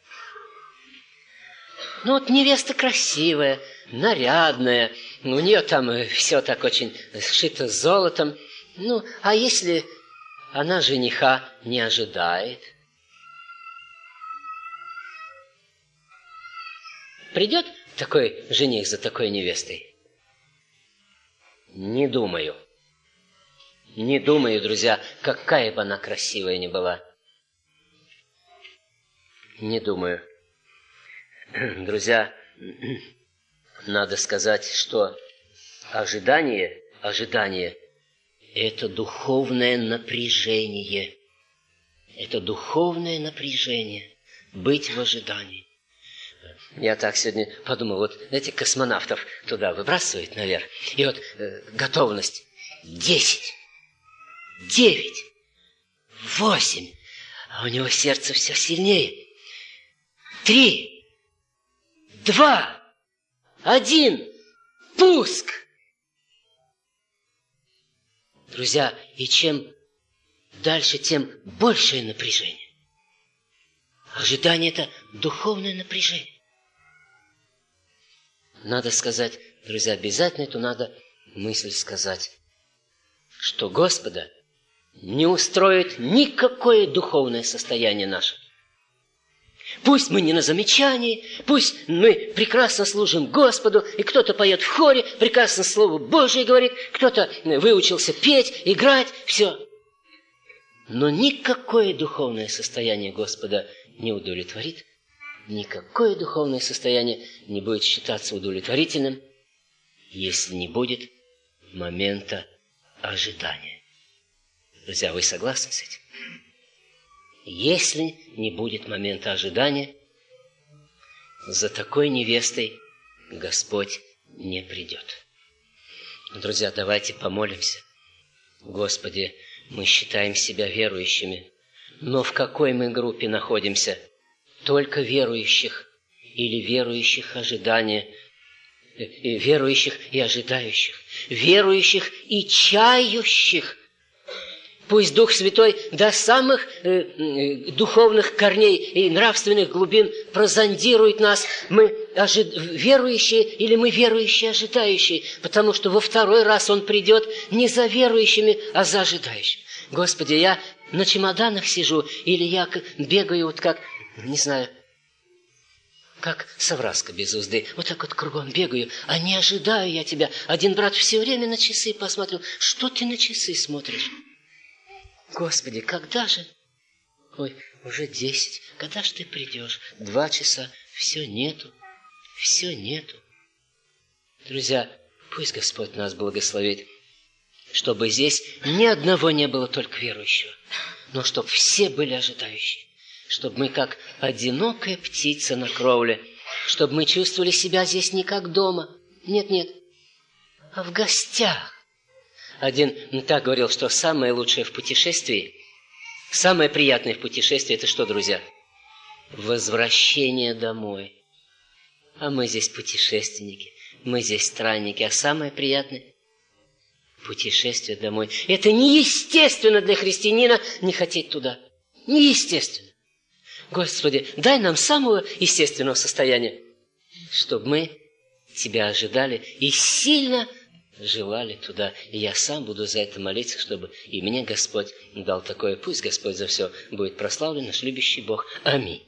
Невеста красивая, нарядная. У нее там все так очень сшито золотом. А если она жениха не ожидает? Придет такой жених за такой невестой? Не думаю. Не думаю, друзья, какая бы она красивая ни была. Не думаю. Друзья, надо сказать, что ожидание – это духовное напряжение. Это духовное напряжение – быть в ожидании. Я так сегодня подумал, вот эти космонавтов туда выбрасывают наверх, и вот готовность 10, 9, 8, а у него сердце все сильнее. 3, 2, 1, пуск! Друзья, и чем дальше, тем большее напряжение. Ожидание – это духовное напряжение. Надо сказать, друзья, обязательно эту надо мысль сказать, что Господа не устроит никакое духовное состояние наше. Пусть мы не на замечании, пусть мы прекрасно служим Господу, и кто-то поет в хоре, прекрасно Слово Божие говорит, кто-то выучился петь, играть, все. Но никакое духовное состояние Господа не удовлетворит, никакое духовное состояние не будет считаться удовлетворительным, если не будет момента ожидания. Друзья, вы согласны с этим? Если не будет момента ожидания, за такой невестой Господь не придет. Друзья, давайте помолимся. Господи, мы считаем себя верующими, но в какой мы группе находимся? Только верующих или верующих ожидания, верующих и ожидающих, верующих и чающих. Пусть Дух Святой до самых духовных корней и нравственных глубин прозондирует нас. Мы верующие или мы верующие ожидающие, потому что во второй раз Он придет не за верующими, а за ожидающими. Господи, я на чемоданах сижу, или я бегаю вот как, не знаю, как совраска без узды. Вот так вот кругом бегаю, а не ожидаю я Тебя. Один брат все время на часы посмотрел. Что ты на часы смотришь? Господи, когда же? Ой, уже 10. Когда же ты придешь? 2 часа. Все нету. Все нету. Друзья, пусть Господь нас благословит, чтобы здесь ни одного не было только верующего, но чтобы все были ожидающие. Чтобы мы, как одинокая птица на кровле, чтобы мы чувствовали себя здесь не как дома. Нет, а в гостях. Один так говорил, что самое лучшее в путешествии, самое приятное в путешествии, это что, друзья? Возвращение домой. А мы здесь путешественники, мы здесь странники, а самое приятное – путешествие домой. Это неестественно для христианина не хотеть туда. Неестественно. Господи, дай нам самого естественного состояния, чтобы мы Тебя ожидали и сильно желали туда. И я сам буду за это молиться, чтобы и мне Господь дал такое. Пусть Господь за все будет прославлен, наш любящий Бог. Аминь.